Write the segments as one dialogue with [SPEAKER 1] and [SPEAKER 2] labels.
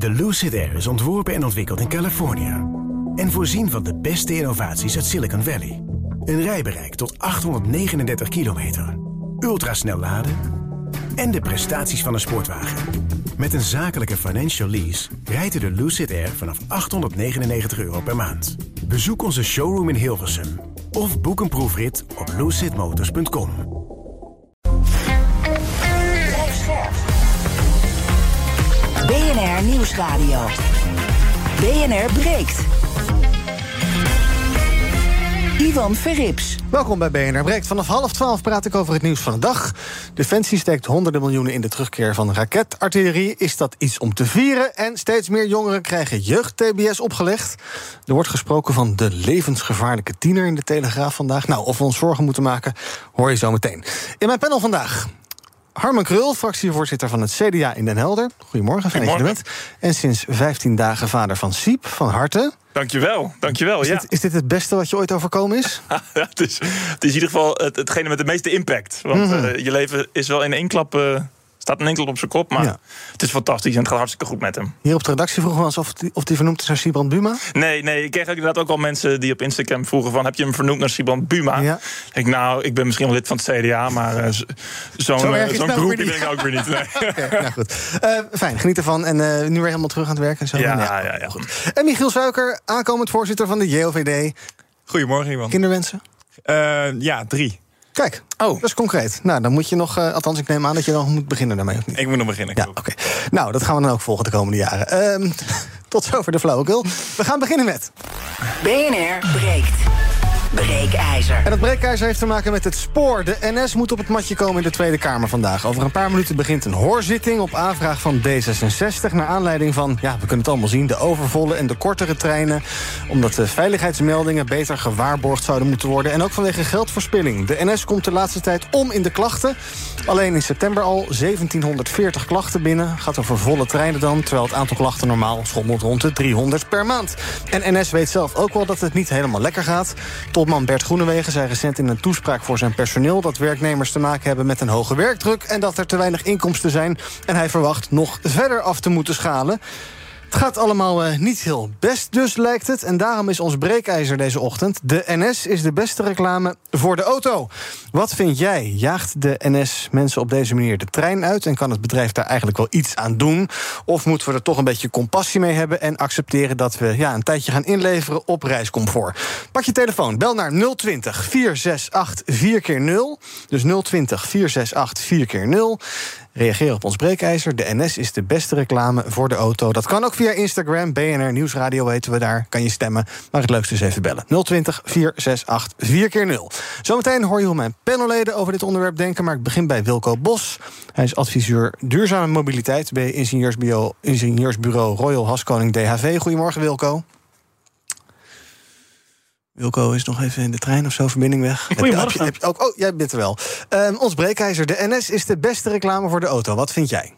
[SPEAKER 1] De Lucid Air is ontworpen en ontwikkeld in Californië. En voorzien van de beste innovaties uit Silicon Valley. Een rijbereik tot 839 kilometer. Ultrasnel laden en de prestaties van een sportwagen. Met een zakelijke financial lease rijdt u de Lucid Air vanaf €899 per maand. Bezoek onze showroom in Hilversum of boek een proefrit op lucidmotors.com.
[SPEAKER 2] BNR Nieuwsradio. BNR breekt. Ivan Verrips.
[SPEAKER 3] Welkom bij BNR breekt. Vanaf 11:30 praat ik over het nieuws van de dag. Defensie steekt honderden miljoenen in de terugkeer van raketartillerie. Is dat iets om te vieren? En steeds meer jongeren krijgen jeugd-TBS opgelegd. Er wordt gesproken van de levensgevaarlijke tiener in de Telegraaf vandaag. Nou, of we ons zorgen moeten maken, hoor je zo meteen. In mijn panel vandaag Harmen Krul, fractievoorzitter van het CDA in Den Helder. Goedemorgen, fijn dat je er bent. En sinds 15 dagen vader van Siep, van harte.
[SPEAKER 4] Dankjewel.
[SPEAKER 3] Is dit het beste wat je ooit overkomen is?
[SPEAKER 4] Het is in ieder geval hetgene met de meeste impact. Want je leven is wel in één klap... staat in één klap op zijn kop, maar het is fantastisch en het gaat hartstikke goed met hem.
[SPEAKER 3] Hier op de redactie vroegen we ons of die vernoemd is naar Sibrand Buma?
[SPEAKER 4] Nee, ik kreeg inderdaad ook al mensen die op Instagram vroegen van... heb je hem vernoemd naar Sibrand Buma? Ja. Ik ben misschien wel lid van het CDA, maar zo'n groepje ben ik ook weer niet. Nee.
[SPEAKER 3] Okay, goed. Fijn, geniet ervan. En nu weer helemaal terug aan het werk en zo.
[SPEAKER 4] Ja, goed.
[SPEAKER 3] En Michiel Suiker, aankomend voorzitter van de JOVD.
[SPEAKER 5] Goedemorgen, Ivan.
[SPEAKER 3] Kinderwensen?
[SPEAKER 5] 3.
[SPEAKER 3] Kijk, dat is concreet. Nou, dan moet je nog... althans, ik neem aan dat je dan moet beginnen daarmee. Of niet?
[SPEAKER 5] Ik moet nog beginnen.
[SPEAKER 3] Ja, oké. Nou, dat gaan we dan ook volgen de komende jaren. Tot zover de flauwekul. We gaan beginnen met...
[SPEAKER 2] BNR breekt. Breekijzer.
[SPEAKER 3] En dat breekijzer heeft te maken met het spoor. De NS moet op het matje komen in de Tweede Kamer vandaag. Over een paar minuten begint een hoorzitting op aanvraag van D66... naar aanleiding van, we kunnen het allemaal zien... de overvolle en de kortere treinen... omdat de veiligheidsmeldingen beter gewaarborgd zouden moeten worden... en ook vanwege geldverspilling. De NS komt de laatste tijd om in de klachten. Alleen in september al 1740 klachten binnen. Gaat over volle treinen dan, terwijl het aantal klachten normaal schommelt rond de 300 per maand. En NS weet zelf ook wel dat het niet helemaal lekker gaat... Topman Bert Groenewegen zei recent in een toespraak voor zijn personeel... dat werknemers te maken hebben met een hoge werkdruk... en dat er te weinig inkomsten zijn. En hij verwacht nog verder af te moeten schalen. Het gaat allemaal niet heel best dus, lijkt het. En daarom is ons breekijzer deze ochtend... de NS is de beste reclame voor de auto. Wat vind jij? Jaagt de NS mensen op deze manier de trein uit... en kan het bedrijf daar eigenlijk wel iets aan doen? Of moeten we er toch een beetje compassie mee hebben... en accepteren dat we een tijdje gaan inleveren op reiscomfort? Pak je telefoon, bel naar 020 468 4x0. Dus 020 468 4x0. Reageer op ons breekijzer. De NS is de beste reclame voor de auto. Dat kan ook via Instagram. BNR Nieuwsradio heten we daar. Kan je stemmen. Maar het leukste is even bellen. 020 468 4x0. Zometeen hoor je hoe mijn panelleden over dit onderwerp denken. Maar ik begin bij Wilco Bos. Hij is adviseur duurzame mobiliteit bij ingenieursbureau Royal Haskoning DHV. Goedemorgen, Wilco. Wilco is nog even in de trein of zo, verbinding weg.
[SPEAKER 6] Goedemorgen.
[SPEAKER 3] Jij bent er wel. Ons breekijzer, de NS is de beste reclame voor de auto. Wat vind jij?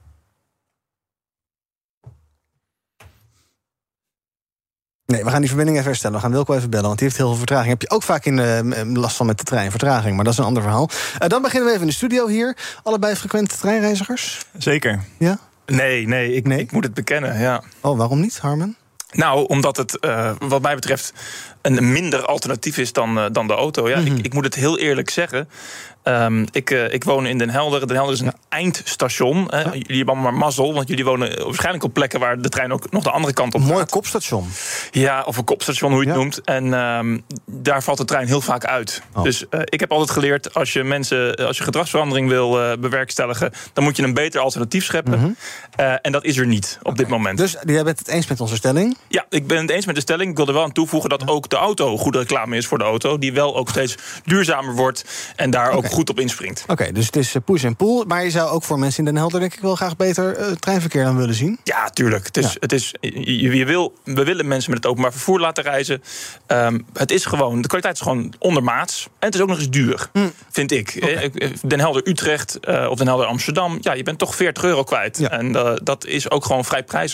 [SPEAKER 3] Nee, we gaan die verbinding even herstellen. We gaan Wilco even bellen, want die heeft heel veel vertraging. Heb je ook vaak last van met de trein, vertraging, maar dat is een ander verhaal. Dan beginnen we even in de studio hier. Allebei frequente treinreizigers?
[SPEAKER 5] Zeker.
[SPEAKER 3] Ja?
[SPEAKER 4] Nee, ik moet het bekennen, ja.
[SPEAKER 3] Oh, waarom niet, Harmen?
[SPEAKER 4] Nou, omdat het wat mij betreft een minder alternatief is dan de auto. Ja, ik moet het heel eerlijk zeggen. Ik woon in Den Helder. Den Helder is een eindstation. Jullie hebben allemaal maar mazzel, want jullie wonen waarschijnlijk op plekken waar de trein ook nog de andere kant op gaat.
[SPEAKER 3] Mooi kopstation.
[SPEAKER 4] Ja, of een kopstation, hoe je het noemt. En daar valt de trein heel vaak uit. Oh. Dus ik heb altijd geleerd, als je gedragsverandering wil bewerkstelligen, dan moet je een beter alternatief scheppen. En dat is er niet op dit moment.
[SPEAKER 3] Dus jij bent het eens met onze stelling?
[SPEAKER 4] Ja, ik ben het eens met de stelling. Ik wil er wel aan toevoegen dat ook de auto goede reclame is voor de auto, die wel ook steeds duurzamer wordt en daar ook goed op inspringt.
[SPEAKER 3] Oké, dus het is push en pull. Maar je zou ook voor mensen in Den Helder denk ik wel graag beter treinverkeer dan willen zien.
[SPEAKER 4] Ja, tuurlijk. We willen mensen met het openbaar vervoer laten reizen. Het is gewoon, de kwaliteit is gewoon ondermaats. En het is ook nog eens duur, vind ik. Okay. Den Helder Utrecht of Den Helder Amsterdam. Ja, je bent toch €40 kwijt. Ja. En dat is ook gewoon vrij prijzig.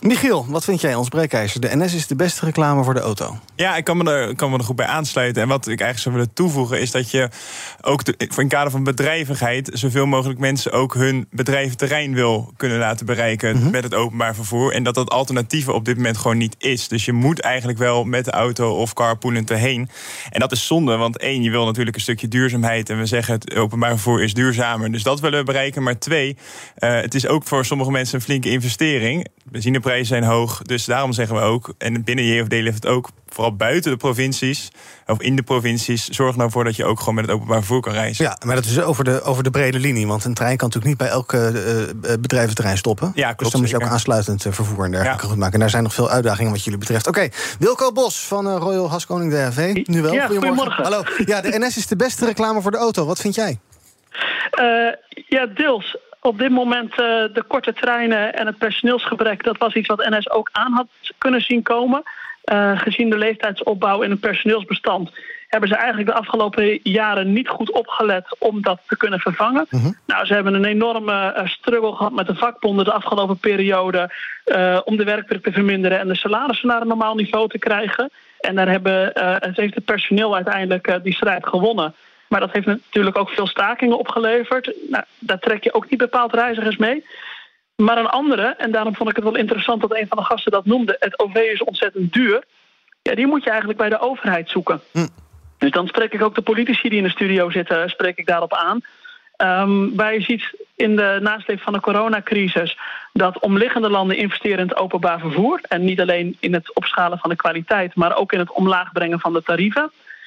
[SPEAKER 3] Michiel, wat vind jij, ons breekijzer? De NS is de beste reclame voor de auto.
[SPEAKER 5] Ja, ik kan me er goed bij aansluiten. En wat ik eigenlijk zou willen toevoegen is dat je ook in kader van bedrijvigheid zoveel mogelijk mensen ook hun bedrijventerrein wil kunnen laten bereiken met het openbaar vervoer. En dat alternatieven op dit moment gewoon niet is. Dus je moet eigenlijk wel met de auto of carpoolen erheen. En dat is zonde, want 1, je wil natuurlijk een stukje duurzaamheid. En we zeggen het openbaar vervoer is duurzamer. Dus dat willen we bereiken. Maar 2, het is ook voor sommige mensen een flinke investering. Benzineprijzen zijn hoog, dus daarom zeggen we ook, en binnen JOVD heeft het ook, vooral buiten de provincies, of in de provincies, zorg nou voor dat je ook gewoon met het openbaar vervoer kan reizen. Ja,
[SPEAKER 3] maar dat is over de brede linie, want een trein kan natuurlijk niet bij elk bedrijventerrein stoppen.
[SPEAKER 5] Ja, klopt.
[SPEAKER 3] Dus dan moet je ook aansluitend vervoer en dergelijke goed maken. En daar zijn nog veel uitdagingen wat jullie betreft. Oké, Wilco Bos van Royal Haskoning DHV. Nu wel,
[SPEAKER 6] ja, goedemorgen.
[SPEAKER 3] Hallo. Ja, de NS is de beste reclame voor de auto. Wat vind jij?
[SPEAKER 6] Ja, deels. Op dit moment de korte treinen en het personeelsgebrek, dat was iets wat NS ook aan had kunnen zien komen. Gezien de leeftijdsopbouw in het personeelsbestand hebben ze eigenlijk de afgelopen jaren niet goed opgelet om dat te kunnen vervangen. Nou, ze hebben een enorme struggle gehad met de vakbonden de afgelopen periode om de werkdruk te verminderen en de salarissen naar een normaal niveau te krijgen. En daar heeft het personeel uiteindelijk die strijd gewonnen. Maar dat heeft natuurlijk ook veel stakingen opgeleverd. Nou, daar trek je ook niet bepaald reizigers mee. Maar een andere, en daarom vond ik het wel interessant dat een van de gasten dat noemde, het OV is ontzettend duur. Ja, die moet je eigenlijk bij de overheid zoeken. Dus dan spreek ik ook de politici die in de studio zitten, spreek ik daarop aan. Waar je ziet in de nasleep van de coronacrisis dat omliggende landen investeren in het openbaar vervoer. En niet alleen in het opschalen van de kwaliteit, maar ook in het omlaag brengen van de tarieven.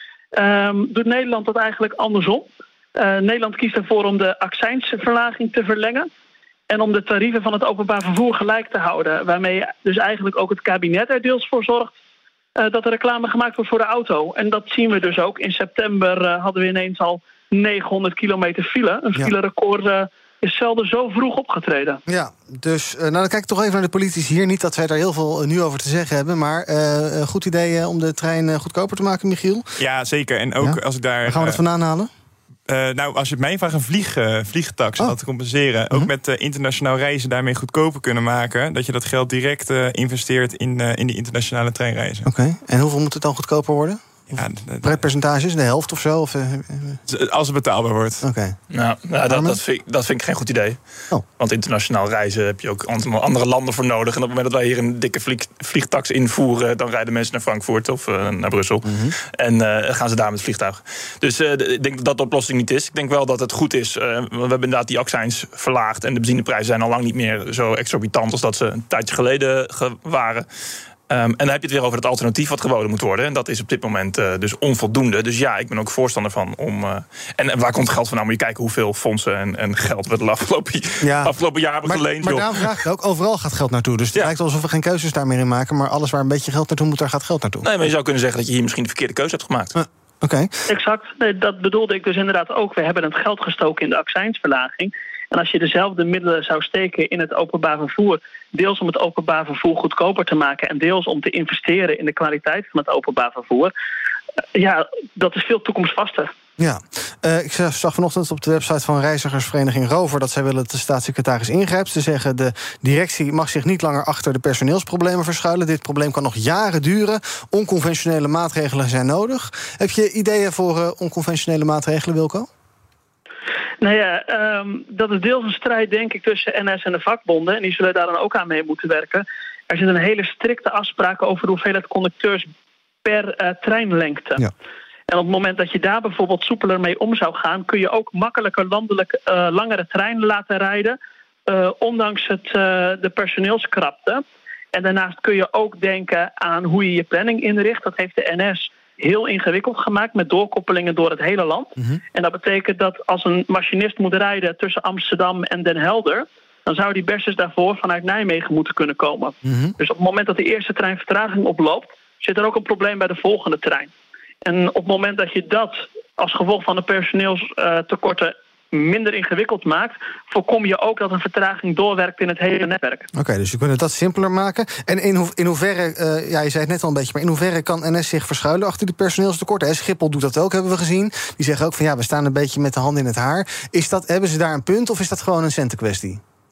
[SPEAKER 6] Doet Nederland dat eigenlijk andersom. Nederland kiest ervoor om de accijnsverlaging te verlengen en om de tarieven van het openbaar vervoer gelijk te houden. Waarmee dus eigenlijk ook het kabinet er deels voor zorgt dat er reclame gemaakt wordt voor de auto. En dat zien we dus ook. In september hadden we ineens al 900 kilometer file. Een filerecord is zelden zo vroeg opgetreden.
[SPEAKER 3] Ja, dus dan kijk ik toch even naar de politici hier. Niet dat wij daar heel veel nu over te zeggen hebben, maar goed idee om de trein goedkoper te maken, Michiel?
[SPEAKER 5] Ja, zeker. En ook als ik daar...
[SPEAKER 3] Waar gaan we dat vandaan halen?
[SPEAKER 5] Nou, als je het mij vraagt, een vliegtax om dat te compenseren. Ook met internationaal reizen daarmee goedkoper kunnen maken. Dat je dat geld direct investeert in die internationale treinreizen.
[SPEAKER 3] Oké. En hoeveel moet het dan goedkoper worden? Ja, percentages, de helft of zo? Of,
[SPEAKER 5] als het betaalbaar wordt.
[SPEAKER 3] Oké.
[SPEAKER 4] Nou, dat vind ik geen goed idee.
[SPEAKER 3] Oh.
[SPEAKER 4] Want internationaal reizen heb je ook andere landen voor nodig. En op het moment dat wij hier een dikke vliegtax invoeren, dan rijden mensen naar Frankfurt of naar Brussel. En gaan ze daar met het vliegtuig. Dus ik denk dat de oplossing niet is. Ik denk wel dat het goed is. We hebben inderdaad die accijns verlaagd. En de benzineprijzen zijn al lang niet meer zo exorbitant als dat ze een tijdje geleden waren. En dan heb je het weer over het alternatief wat geboden moet worden. En dat is op dit moment dus onvoldoende. Dus ja, ik ben ook voorstander van om... En waar komt geld vandaan? Moet je kijken hoeveel fondsen en geld we de afgelopen jaar hebben geleend.
[SPEAKER 3] Maar daarom vraag ik ook, overal gaat geld naartoe. Dus het lijkt alsof we geen keuzes daar meer in maken. Maar alles waar een beetje geld naartoe moet, daar gaat geld naartoe.
[SPEAKER 4] Nee, maar je zou kunnen zeggen dat je hier misschien de verkeerde keuze hebt gemaakt.
[SPEAKER 3] Oké.
[SPEAKER 6] Exact. Nee, dat bedoelde ik dus inderdaad ook. We hebben het geld gestoken in de accijnsverlaging. En als je dezelfde middelen zou steken in het openbaar vervoer, deels om het openbaar vervoer goedkoper te maken en deels om te investeren in de kwaliteit van het openbaar vervoer, ja, dat is veel toekomstvaster.
[SPEAKER 3] Ja, ik zag vanochtend op de website van reizigersvereniging Rover dat zij willen dat de staatssecretaris ingrijpt. Ze zeggen de directie mag zich niet langer achter de personeelsproblemen verschuilen. Dit probleem kan nog jaren duren. Onconventionele maatregelen zijn nodig. Heb je ideeën voor onconventionele maatregelen, Wilco?
[SPEAKER 6] Nou ja, dat is deels een strijd, denk ik, tussen NS en de vakbonden. En die zullen daar dan ook aan mee moeten werken. Er zit een hele strikte afspraak over de hoeveelheid conducteurs per treinlengte. Ja. En op het moment dat je daar bijvoorbeeld soepeler mee om zou gaan, kun je ook makkelijker landelijk langere treinen laten rijden, ondanks de personeelskrapte. En daarnaast kun je ook denken aan hoe je je planning inricht. Dat heeft de NS heel ingewikkeld gemaakt met doorkoppelingen door het hele land. En dat betekent dat als een machinist moet rijden tussen Amsterdam en Den Helder, dan zou die best daarvoor vanuit Nijmegen moeten kunnen komen. Dus op het moment dat de eerste trein vertraging oploopt, zit er ook een probleem bij de volgende trein. En op het moment dat je dat als gevolg van de personeelstekorten minder ingewikkeld maakt, voorkom je ook dat een vertraging doorwerkt in het hele netwerk.
[SPEAKER 3] Oké, dus je kunt dat simpeler maken. En in hoeverre, je zei het net al een beetje, maar in hoeverre kan NS zich verschuilen achter die personeelstekorten? Schiphol doet dat ook, hebben we gezien. Die zeggen ook van ja, we staan een beetje met de handen in het haar. Hebben ze daar een punt of is dat gewoon een centenkwestie?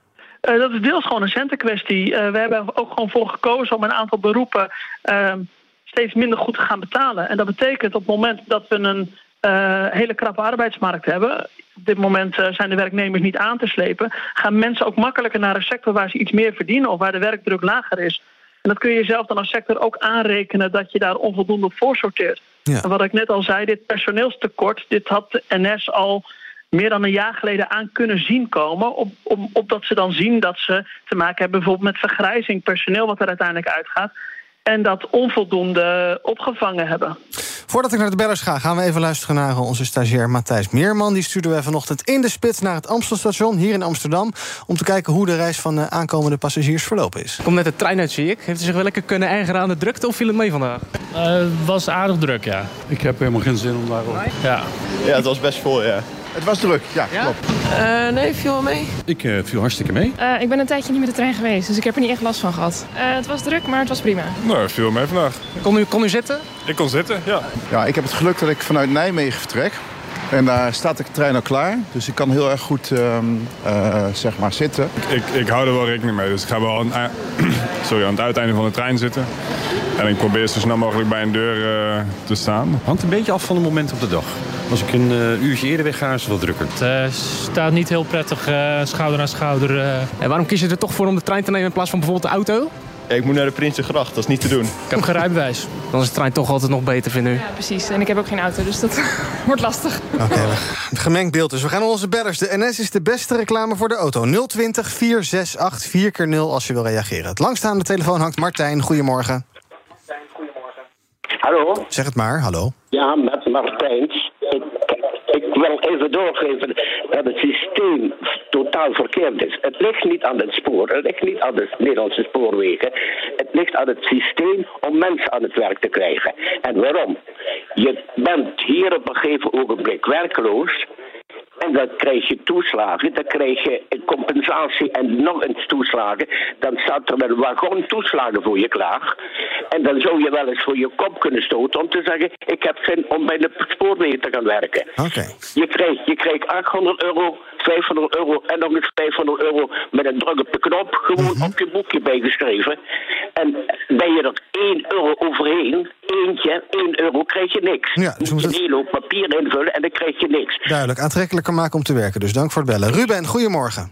[SPEAKER 6] Dat is deels gewoon een centenkwestie. We hebben ook gewoon voor gekozen om een aantal beroepen steeds minder goed te gaan betalen. En dat betekent op het moment dat we een hele krappe arbeidsmarkt hebben, op dit moment zijn de werknemers niet aan te slepen, gaan mensen ook makkelijker naar een sector waar ze iets meer verdienen of waar de werkdruk lager is. En dat kun je zelf dan als sector ook aanrekenen dat je daar onvoldoende op voorsorteert. Ja. En wat ik net al zei, dit personeelstekort, dit had de NS al meer dan een jaar geleden aan kunnen zien komen, opdat ze dan zien dat ze te maken hebben bijvoorbeeld met vergrijzing, personeel wat er uiteindelijk uitgaat, en dat onvoldoende opgevangen hebben.
[SPEAKER 3] Voordat ik naar de bellers ga, gaan we even luisteren naar onze stagiair Matthijs Meerman. Die stuurden we vanochtend in de spits naar het Amstelstation hier in Amsterdam, om te kijken hoe de reis van de aankomende passagiers verlopen is.
[SPEAKER 7] Komt net de trein uit, zie ik. Heeft u zich wel lekker kunnen ergeren aan de drukte of viel het mee vandaag?
[SPEAKER 8] Het was aardig druk, ja.
[SPEAKER 9] Ik heb helemaal geen zin om daarop.
[SPEAKER 8] Nee?
[SPEAKER 9] Ja, het was best vol, ja. Het was druk, ja, klopt.
[SPEAKER 10] Nee, viel wel mee.
[SPEAKER 9] Ik viel hartstikke mee.
[SPEAKER 10] Ik ben een tijdje niet met de trein geweest, dus ik heb er niet echt last van gehad. Het was druk, maar het was prima.
[SPEAKER 5] Nou, het viel mee vandaag.
[SPEAKER 7] Kon u zitten?
[SPEAKER 5] Ik kon zitten, ja.
[SPEAKER 9] Ja, ik heb het geluk dat ik vanuit Nijmegen vertrek. En daar staat de trein al klaar. Dus ik kan heel erg goed zeg maar zitten.
[SPEAKER 5] Ik hou er wel rekening mee. Dus ik ga wel aan het uiteinde van de trein zitten. En ik probeer zo snel mogelijk bij een deur te staan.
[SPEAKER 11] Hangt een beetje af van het moment op de dag. Als ik een uurtje eerder wegga, is het wat drukker.
[SPEAKER 8] Het staat niet heel prettig, schouder aan schouder.
[SPEAKER 7] En waarom kies je er toch voor om de trein te nemen in plaats van bijvoorbeeld de auto?
[SPEAKER 9] Ja, ik moet naar de Prinsengracht, dat is niet te doen.
[SPEAKER 8] Ik heb geen rijbewijs.
[SPEAKER 7] Dan is de trein toch altijd nog beter, vind u?
[SPEAKER 10] Ja, precies. En ik heb ook geen auto, dus dat wordt lastig.
[SPEAKER 3] Oké, gemengd beeld dus. We gaan naar onze bellers. De NS is de beste reclame voor de auto. 020 468 4x0 als je wil reageren. Het langstaande telefoon hangt Martijn. Goedemorgen.
[SPEAKER 12] Hallo?
[SPEAKER 3] Zeg het maar, hallo.
[SPEAKER 12] Ja, met Martijn. Ik wil even doorgeven dat het systeem totaal verkeerd is. Het ligt niet aan het spoor, het ligt niet aan de Nederlandse spoorwegen. Het ligt aan het systeem om mensen aan het werk te krijgen. En waarom? Je bent hier op een gegeven ogenblik werkloos. En dan krijg je toeslagen, dan krijg je compensatie en nog eens toeslagen. Dan staat er een wagon toeslagen voor je klaar. En dan zou je wel eens voor je kop kunnen stoten om te zeggen, ik heb zin om bij de spoorwegen te gaan werken.
[SPEAKER 3] Okay.
[SPEAKER 12] Je krijgt 800 euro, 500 euro en nog eens 500 euro met een druk op de knop gewoon op je boekje bijgeschreven. En ben je er 1 euro overheen, 1 euro, krijg je niks.
[SPEAKER 3] Ja, dus
[SPEAKER 12] je moet een hele hoop papier invullen en dan krijg je niks.
[SPEAKER 3] Duidelijk, aantrekkelijker maken om te werken. Dus dank voor het bellen. Ruben, goedemorgen.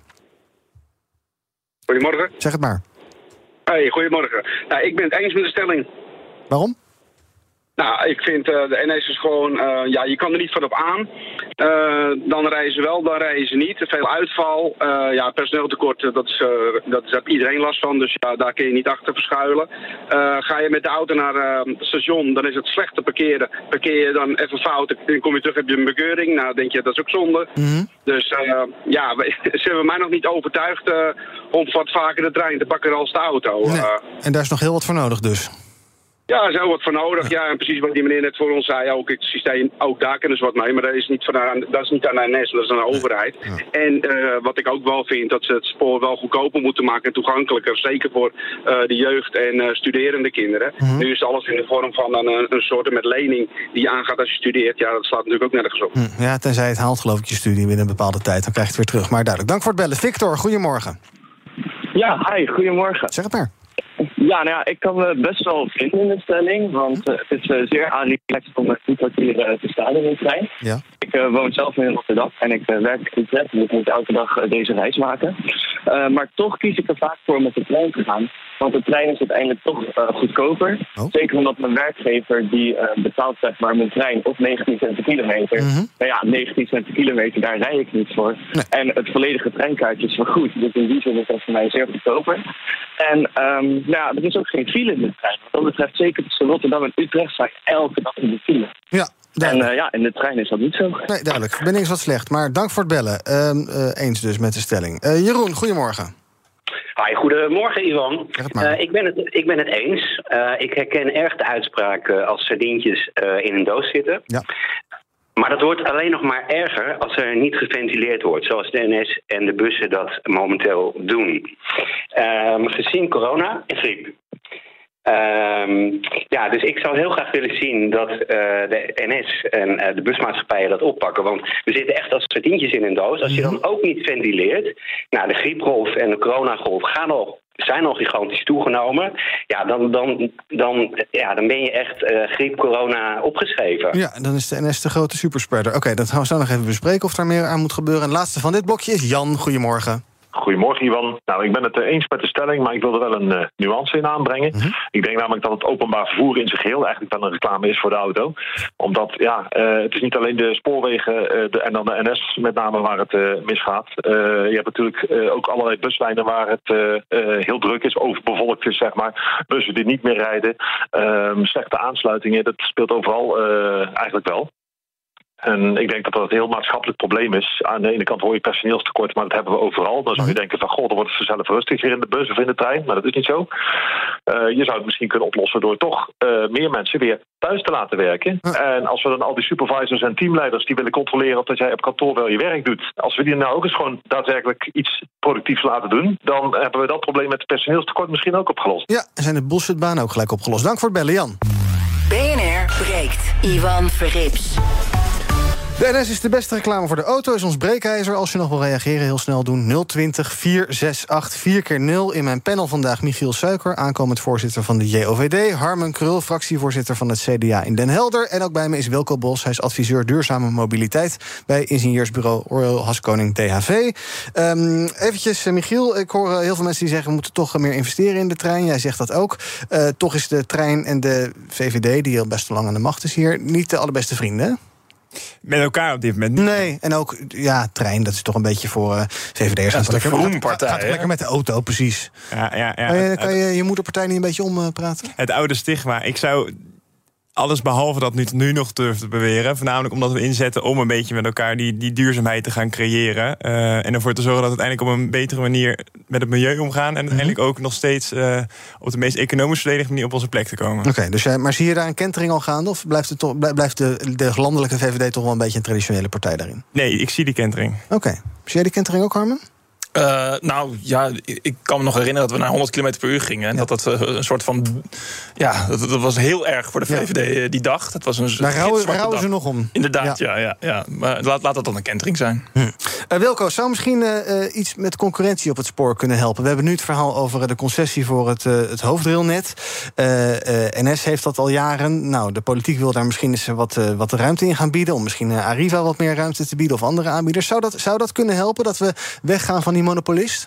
[SPEAKER 13] Goedemorgen.
[SPEAKER 3] Zeg het maar.
[SPEAKER 13] Hey, goedemorgen. Nou, ik ben het eens met de stelling.
[SPEAKER 3] Waarom?
[SPEAKER 13] Nou, ik vind de NS is gewoon, je kan er niet van op aan. Dan rijden ze wel, dan rijden ze niet. Veel uitval. Personeeltekort, dat heeft iedereen last van. Dus ja, daar kun je niet achter verschuilen. Ga je met de auto naar het station, dan is het slecht te parkeren. Parkeer je dan even fout, dan kom je terug, heb je een bekeuring. Nou, denk je, dat is ook zonde. Dus ze hebben mij nog niet overtuigd om wat vaker de trein te pakken als de auto.
[SPEAKER 3] Nee. En daar is nog heel wat voor nodig dus.
[SPEAKER 13] Ja, er is heel wat voor nodig. Ja, en precies wat die meneer net voor ons zei, ook het systeem, ook daar kunnen ze wat mee. Maar dat is niet aan de NS, dat is aan de overheid. Ja. En wat ik ook wel vind, dat ze het spoor wel goedkoper moeten maken en toegankelijker. Zeker voor de jeugd en studerende kinderen. Nu is alles in de vorm van een soort met lening die je aangaat als je studeert. Ja, dat slaat natuurlijk ook nergens op.
[SPEAKER 3] Ja, tenzij het haalt geloof ik je studie binnen een bepaalde tijd. Dan krijg je het weer terug. Maar duidelijk. Dank voor het bellen. Victor, goedemorgen.
[SPEAKER 14] Ja, hi, goedemorgen.
[SPEAKER 3] Zeg het maar.
[SPEAKER 14] Ja, nou ja, ik kan me best wel vinden in de stelling, want het is zeer aanrelaxed om een kwartier te staan in de trein.
[SPEAKER 3] Ja.
[SPEAKER 14] Ik woon zelf in Rotterdam en ik werk in Utrecht, dus ik moet elke dag deze reis maken. Maar toch kies ik er vaak voor om met de trein te gaan, want de trein is uiteindelijk toch goedkoper. Oh. Zeker omdat mijn werkgever die betaalt zeg maar mijn trein op 19 cent per kilometer. Nou ja, 19 cent per kilometer, daar rij ik niet voor. Nee. En het volledige treinkaartje is vergoed, dus in die zin is dat voor mij zeer goedkoper. En er is ook geen file in de trein. Wat dat betreft, zeker tussen Rotterdam en Utrecht, sta ik elke dag in de file.
[SPEAKER 3] Ja,
[SPEAKER 14] en in de trein is dat niet zo.
[SPEAKER 3] Nee, duidelijk. Verbinding is wat slecht, maar dank voor het bellen. Eens dus met de stelling. Jeroen, goedemorgen.
[SPEAKER 15] Hi, goedemorgen Ivan. Ik ben het eens. Ik herken erg de uitspraak als sardientjes in een doos zitten. Ja. Maar dat wordt alleen nog maar erger als er niet geventileerd wordt, zoals de NS en de bussen dat momenteel doen. Gezien corona en griep Dus ik zou heel graag willen zien dat de NS en de busmaatschappijen dat oppakken. Want we zitten echt als sardientjes in een doos. Als je dan ook niet ventileert, de griepgolf en de coronagolf zijn al gigantisch toegenomen. Ja, dan ben je echt griep-corona opgeschreven.
[SPEAKER 3] Ja, dan is de NS de grote superspreader. Oké, dat gaan we zo nog even bespreken of daar meer aan moet gebeuren. En het laatste van dit blokje is Jan. Goedemorgen.
[SPEAKER 16] Goedemorgen, Ivan. Nou, ik ben het eens met de stelling, maar ik wil er wel een nuance in aanbrengen. Ik denk namelijk dat het openbaar vervoer in zich heel eigenlijk wel een reclame is voor de auto. Omdat, het is niet alleen de spoorwegen en dan de NS met name waar het misgaat. Je hebt natuurlijk ook allerlei buslijnen waar het heel druk is, overbevolkt is, zeg maar. Bussen die niet meer rijden. Slechte aansluitingen, dat speelt overal eigenlijk wel. En ik denk dat dat een heel maatschappelijk probleem is. Aan de ene kant hoor je personeelstekort, maar dat hebben we overal. Dan zou je denken van, dan wordt het vanzelf rustiger in de bus of in de trein. Maar dat is niet zo. Je zou het misschien kunnen oplossen door toch meer mensen weer thuis te laten werken. En als we dan al die supervisors en teamleiders die willen controleren of dat jij op kantoor wel je werk doet. Als we die nou ook eens gewoon daadwerkelijk iets productiefs laten doen, dan hebben we dat probleem met het personeelstekort misschien ook opgelost.
[SPEAKER 3] Ja, en zijn de bullshitbanen ook gelijk opgelost. Dank voor het bellen, Jan.
[SPEAKER 2] BNR breekt. Ivan Verrips.
[SPEAKER 3] De NS is de beste reclame voor de auto, is ons breekijzer. Als je nog wil reageren, heel snel doen. 020 468 4x0. In mijn panel vandaag Michiel Suiker, aankomend voorzitter van de JOVD. Harmen Krul, fractievoorzitter van het CDA in Den Helder. En ook bij me is Wilco Bos, hij is adviseur duurzame mobiliteit bij ingenieursbureau Royal Haskoning DHV. Eventjes, Michiel, ik hoor heel veel mensen die zeggen we moeten toch meer investeren in de trein. Jij zegt dat ook. Toch is de trein en de VVD, die al best lang aan de macht is hier, niet de allerbeste vrienden, hè?
[SPEAKER 5] Met elkaar op dit moment.
[SPEAKER 3] Nee, en ook, trein, dat is toch een beetje voor VVD'ers.
[SPEAKER 4] Ja, gaat
[SPEAKER 3] lekker met de auto, precies.
[SPEAKER 5] Ja.
[SPEAKER 3] Kan je moederpartij niet een beetje ompraten?
[SPEAKER 5] Het oude stigma. Ik zou alles behalve dat nu nog durven te beweren. Voornamelijk omdat we inzetten om een beetje met elkaar die duurzaamheid te gaan creëren. En ervoor te zorgen dat we uiteindelijk op een betere manier met het milieu omgaan. En uiteindelijk ook nog steeds op de meest economisch verdedigde manier op onze plek te komen.
[SPEAKER 3] Oké, maar zie je daar een kentering al gaande? Of blijft de landelijke VVD toch wel een beetje een traditionele partij daarin?
[SPEAKER 5] Nee, ik zie die kentering.
[SPEAKER 3] Oké. Zie jij die kentering ook, Harmen?
[SPEAKER 4] Ik kan me nog herinneren dat we naar 100 km per uur gingen. En dat een soort van... Ja, dat was heel erg voor de VVD die dag. Dat was een
[SPEAKER 3] daar rouwen ze nog om.
[SPEAKER 4] Inderdaad, ja. Maar laat dat dan een kentering zijn.
[SPEAKER 3] Wilco, zou misschien iets met concurrentie op het spoor kunnen helpen? We hebben nu het verhaal over de concessie voor het hoofdrailnet. NS heeft dat al jaren. Nou, de politiek wil daar misschien eens wat ruimte in gaan bieden. Om misschien Arriva wat meer ruimte te bieden of andere aanbieders. Zou dat kunnen helpen, dat we weggaan van die monopolist?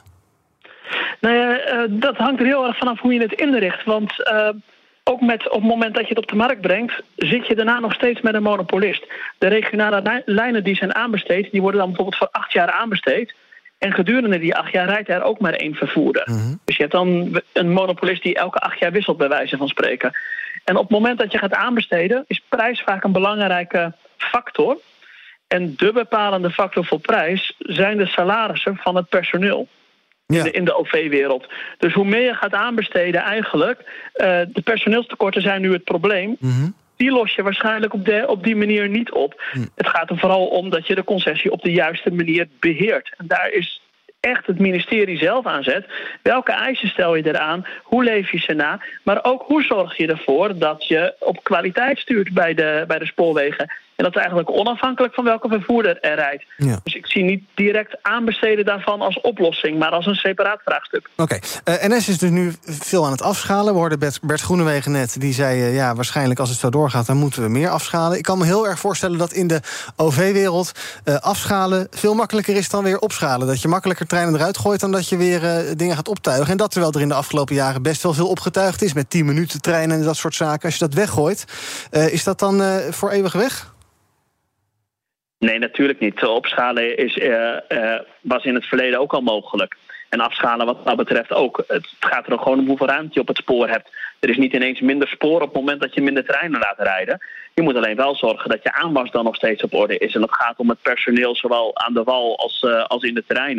[SPEAKER 6] Dat hangt er heel erg vanaf hoe je het inricht. Want ook op het moment dat je het op de markt brengt, zit je daarna nog steeds met een monopolist. De regionale lijnen die zijn aanbesteed, die worden dan bijvoorbeeld voor 8 jaar aanbesteed. En gedurende die 8 jaar rijdt er ook maar 1 vervoerder. Dus je hebt dan een monopolist die elke 8 jaar wisselt, bij wijze van spreken. En op het moment dat je gaat aanbesteden, is prijs vaak een belangrijke factor. En de bepalende factor voor prijs zijn de salarissen van het personeel. In de OV-wereld. Dus hoe meer je gaat aanbesteden eigenlijk, de personeelstekorten zijn nu het probleem. Die los je waarschijnlijk op die manier niet op. Het gaat er vooral om dat je de concessie op de juiste manier beheert. En daar is echt het ministerie zelf aan zet. Welke eisen stel je eraan? Hoe leef je ze na? Maar ook hoe zorg je ervoor dat je op kwaliteit stuurt bij de spoorwegen? En dat is eigenlijk onafhankelijk van welke vervoerder er rijdt. Ja. Dus ik zie niet direct aanbesteden daarvan als oplossing, maar als een separaat vraagstuk.
[SPEAKER 3] Oké. NS is dus nu veel aan het afschalen. We hoorden Bert Groenewegen net, die zei waarschijnlijk als het zo doorgaat, dan moeten we meer afschalen. Ik kan me heel erg voorstellen dat in de OV-wereld afschalen veel makkelijker is dan weer opschalen. Dat je makkelijker treinen eruit gooit dan dat je weer dingen gaat optuigen. En dat terwijl er in de afgelopen jaren best wel veel opgetuigd is met 10 minuten treinen en dat soort zaken. Als je dat weggooit, is dat dan voor eeuwig weg?
[SPEAKER 6] Nee, natuurlijk niet. Opschalen was in het verleden ook al mogelijk. En afschalen wat dat betreft ook. Het gaat er ook gewoon om hoeveel ruimte je op het spoor hebt. Er is niet ineens minder spoor op het moment dat je minder treinen laat rijden. Je moet alleen wel zorgen dat je aanwas dan nog steeds op orde is. En dat gaat om het personeel zowel aan de wal als in de treinen.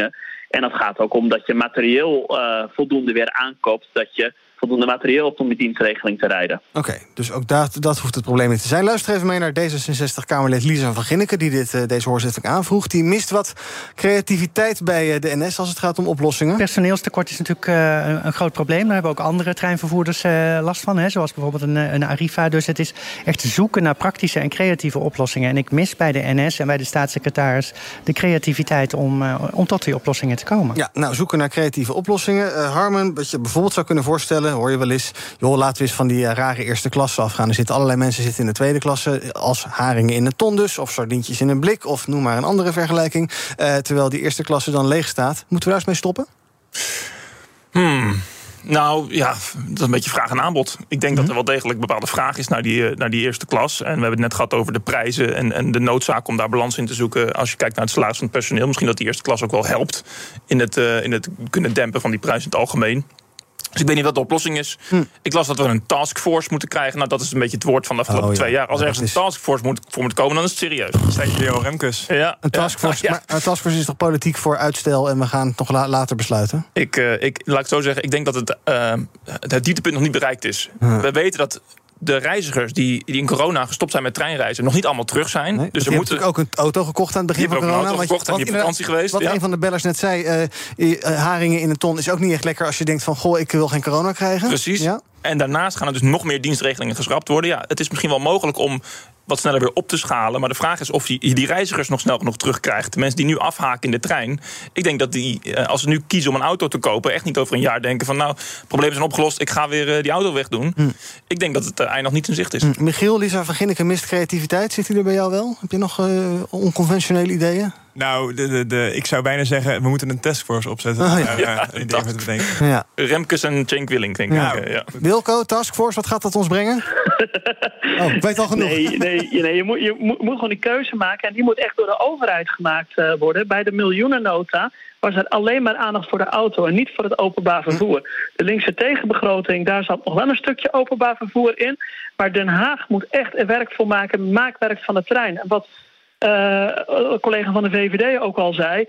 [SPEAKER 6] En dat gaat ook om dat je materieel voldoende weer aankoopt, dat je voldoende materieel hebt om die dienstregeling te rijden.
[SPEAKER 3] Oké, dus ook dat hoeft het probleem niet te zijn. Luister even mee naar D66-Kamerlid Lisa van Ginneken, die deze hoorzitting aanvroeg. Die mist wat creativiteit bij de NS als het gaat om oplossingen.
[SPEAKER 17] Personeelstekort is natuurlijk een groot probleem. Daar hebben ook andere treinvervoerders last van, hè, zoals bijvoorbeeld een Arriva. Dus het is echt zoeken naar praktische en creatieve oplossingen. En ik mis bij de NS en bij de staatssecretaris de creativiteit om tot die oplossingen te komen. Ja,
[SPEAKER 3] nou, zoeken naar creatieve oplossingen. Harmen, wat je bijvoorbeeld zou kunnen voorstellen, hoor je wel eens, joh, laten we eens van die rare eerste klasse afgaan. Er zitten allerlei mensen in de tweede klasse, als haringen in een ton dus, of sardientjes in een blik, of noem maar een andere vergelijking. Terwijl die eerste klasse dan leeg staat. Moeten we daar eens mee stoppen?
[SPEAKER 4] Nou ja, dat is een beetje vraag en aanbod. Ik denk dat er wel degelijk bepaalde vraag is naar die eerste klas. En we hebben het net gehad over de prijzen en de noodzaak om daar balans in te zoeken. Als je kijkt naar het salaris van het personeel, misschien dat die eerste klas ook wel helpt in het kunnen dempen van die prijs in het algemeen. Dus ik weet niet wat de oplossing is. Ik las dat we een taskforce moeten krijgen. Nou, dat is een beetje het woord van de afgelopen 2 jaar. Als er ergens een taskforce moet komen, dan is het serieus.
[SPEAKER 5] Leo Remkes.
[SPEAKER 3] Ja. Een taskforce, maar een taskforce is toch politiek voor uitstel en we gaan het nog later besluiten?
[SPEAKER 4] Laat ik zo zeggen, ik denk dat het dieptepunt nog niet bereikt is. We weten dat de reizigers die in corona gestopt zijn met treinreizen nog niet allemaal terug zijn.
[SPEAKER 3] Nee, dus er moet ook een auto gekocht aan het begin van corona.
[SPEAKER 4] Een auto gekocht en die op vakantie geweest.
[SPEAKER 3] Wat een van de bellers net zei, haringen in een ton is ook niet echt lekker als je denkt van, goh, ik wil geen corona krijgen.
[SPEAKER 4] Precies. Ja. En daarnaast gaan er dus nog meer dienstregelingen geschrapt worden. Ja, het is misschien wel mogelijk om wat sneller weer op te schalen. Maar de vraag is of je die reizigers nog snel genoeg terugkrijgt. De mensen die nu afhaken in de trein. Ik denk dat als ze nu kiezen om een auto te kopen, echt niet over een jaar denken van, nou, problemen zijn opgelost, ik ga weer die auto wegdoen. Ik denk dat het eind nog niet in zicht is.
[SPEAKER 3] Michiel, Lisa van Ginneken mist creativiteit. Zit die er bij jou wel? Heb je nog onconventionele ideeën?
[SPEAKER 5] Nou, ik zou bijna zeggen, we moeten een taskforce opzetten.
[SPEAKER 4] Remkes en Cenk Willink, denk ik. Ja.
[SPEAKER 3] Wilco, taskforce, wat gaat dat ons brengen? Ik weet al genoeg.
[SPEAKER 6] Nee, je moet gewoon die keuze maken. En die moet echt door de overheid gemaakt worden. Bij de miljoenennota was er alleen maar aandacht voor de auto en niet voor het openbaar vervoer. De linkse tegenbegroting, daar zat nog wel een stukje openbaar vervoer in. Maar Den Haag moet echt er werk voor maken, maakwerk van de trein. En wat een collega van de VVD ook al zei,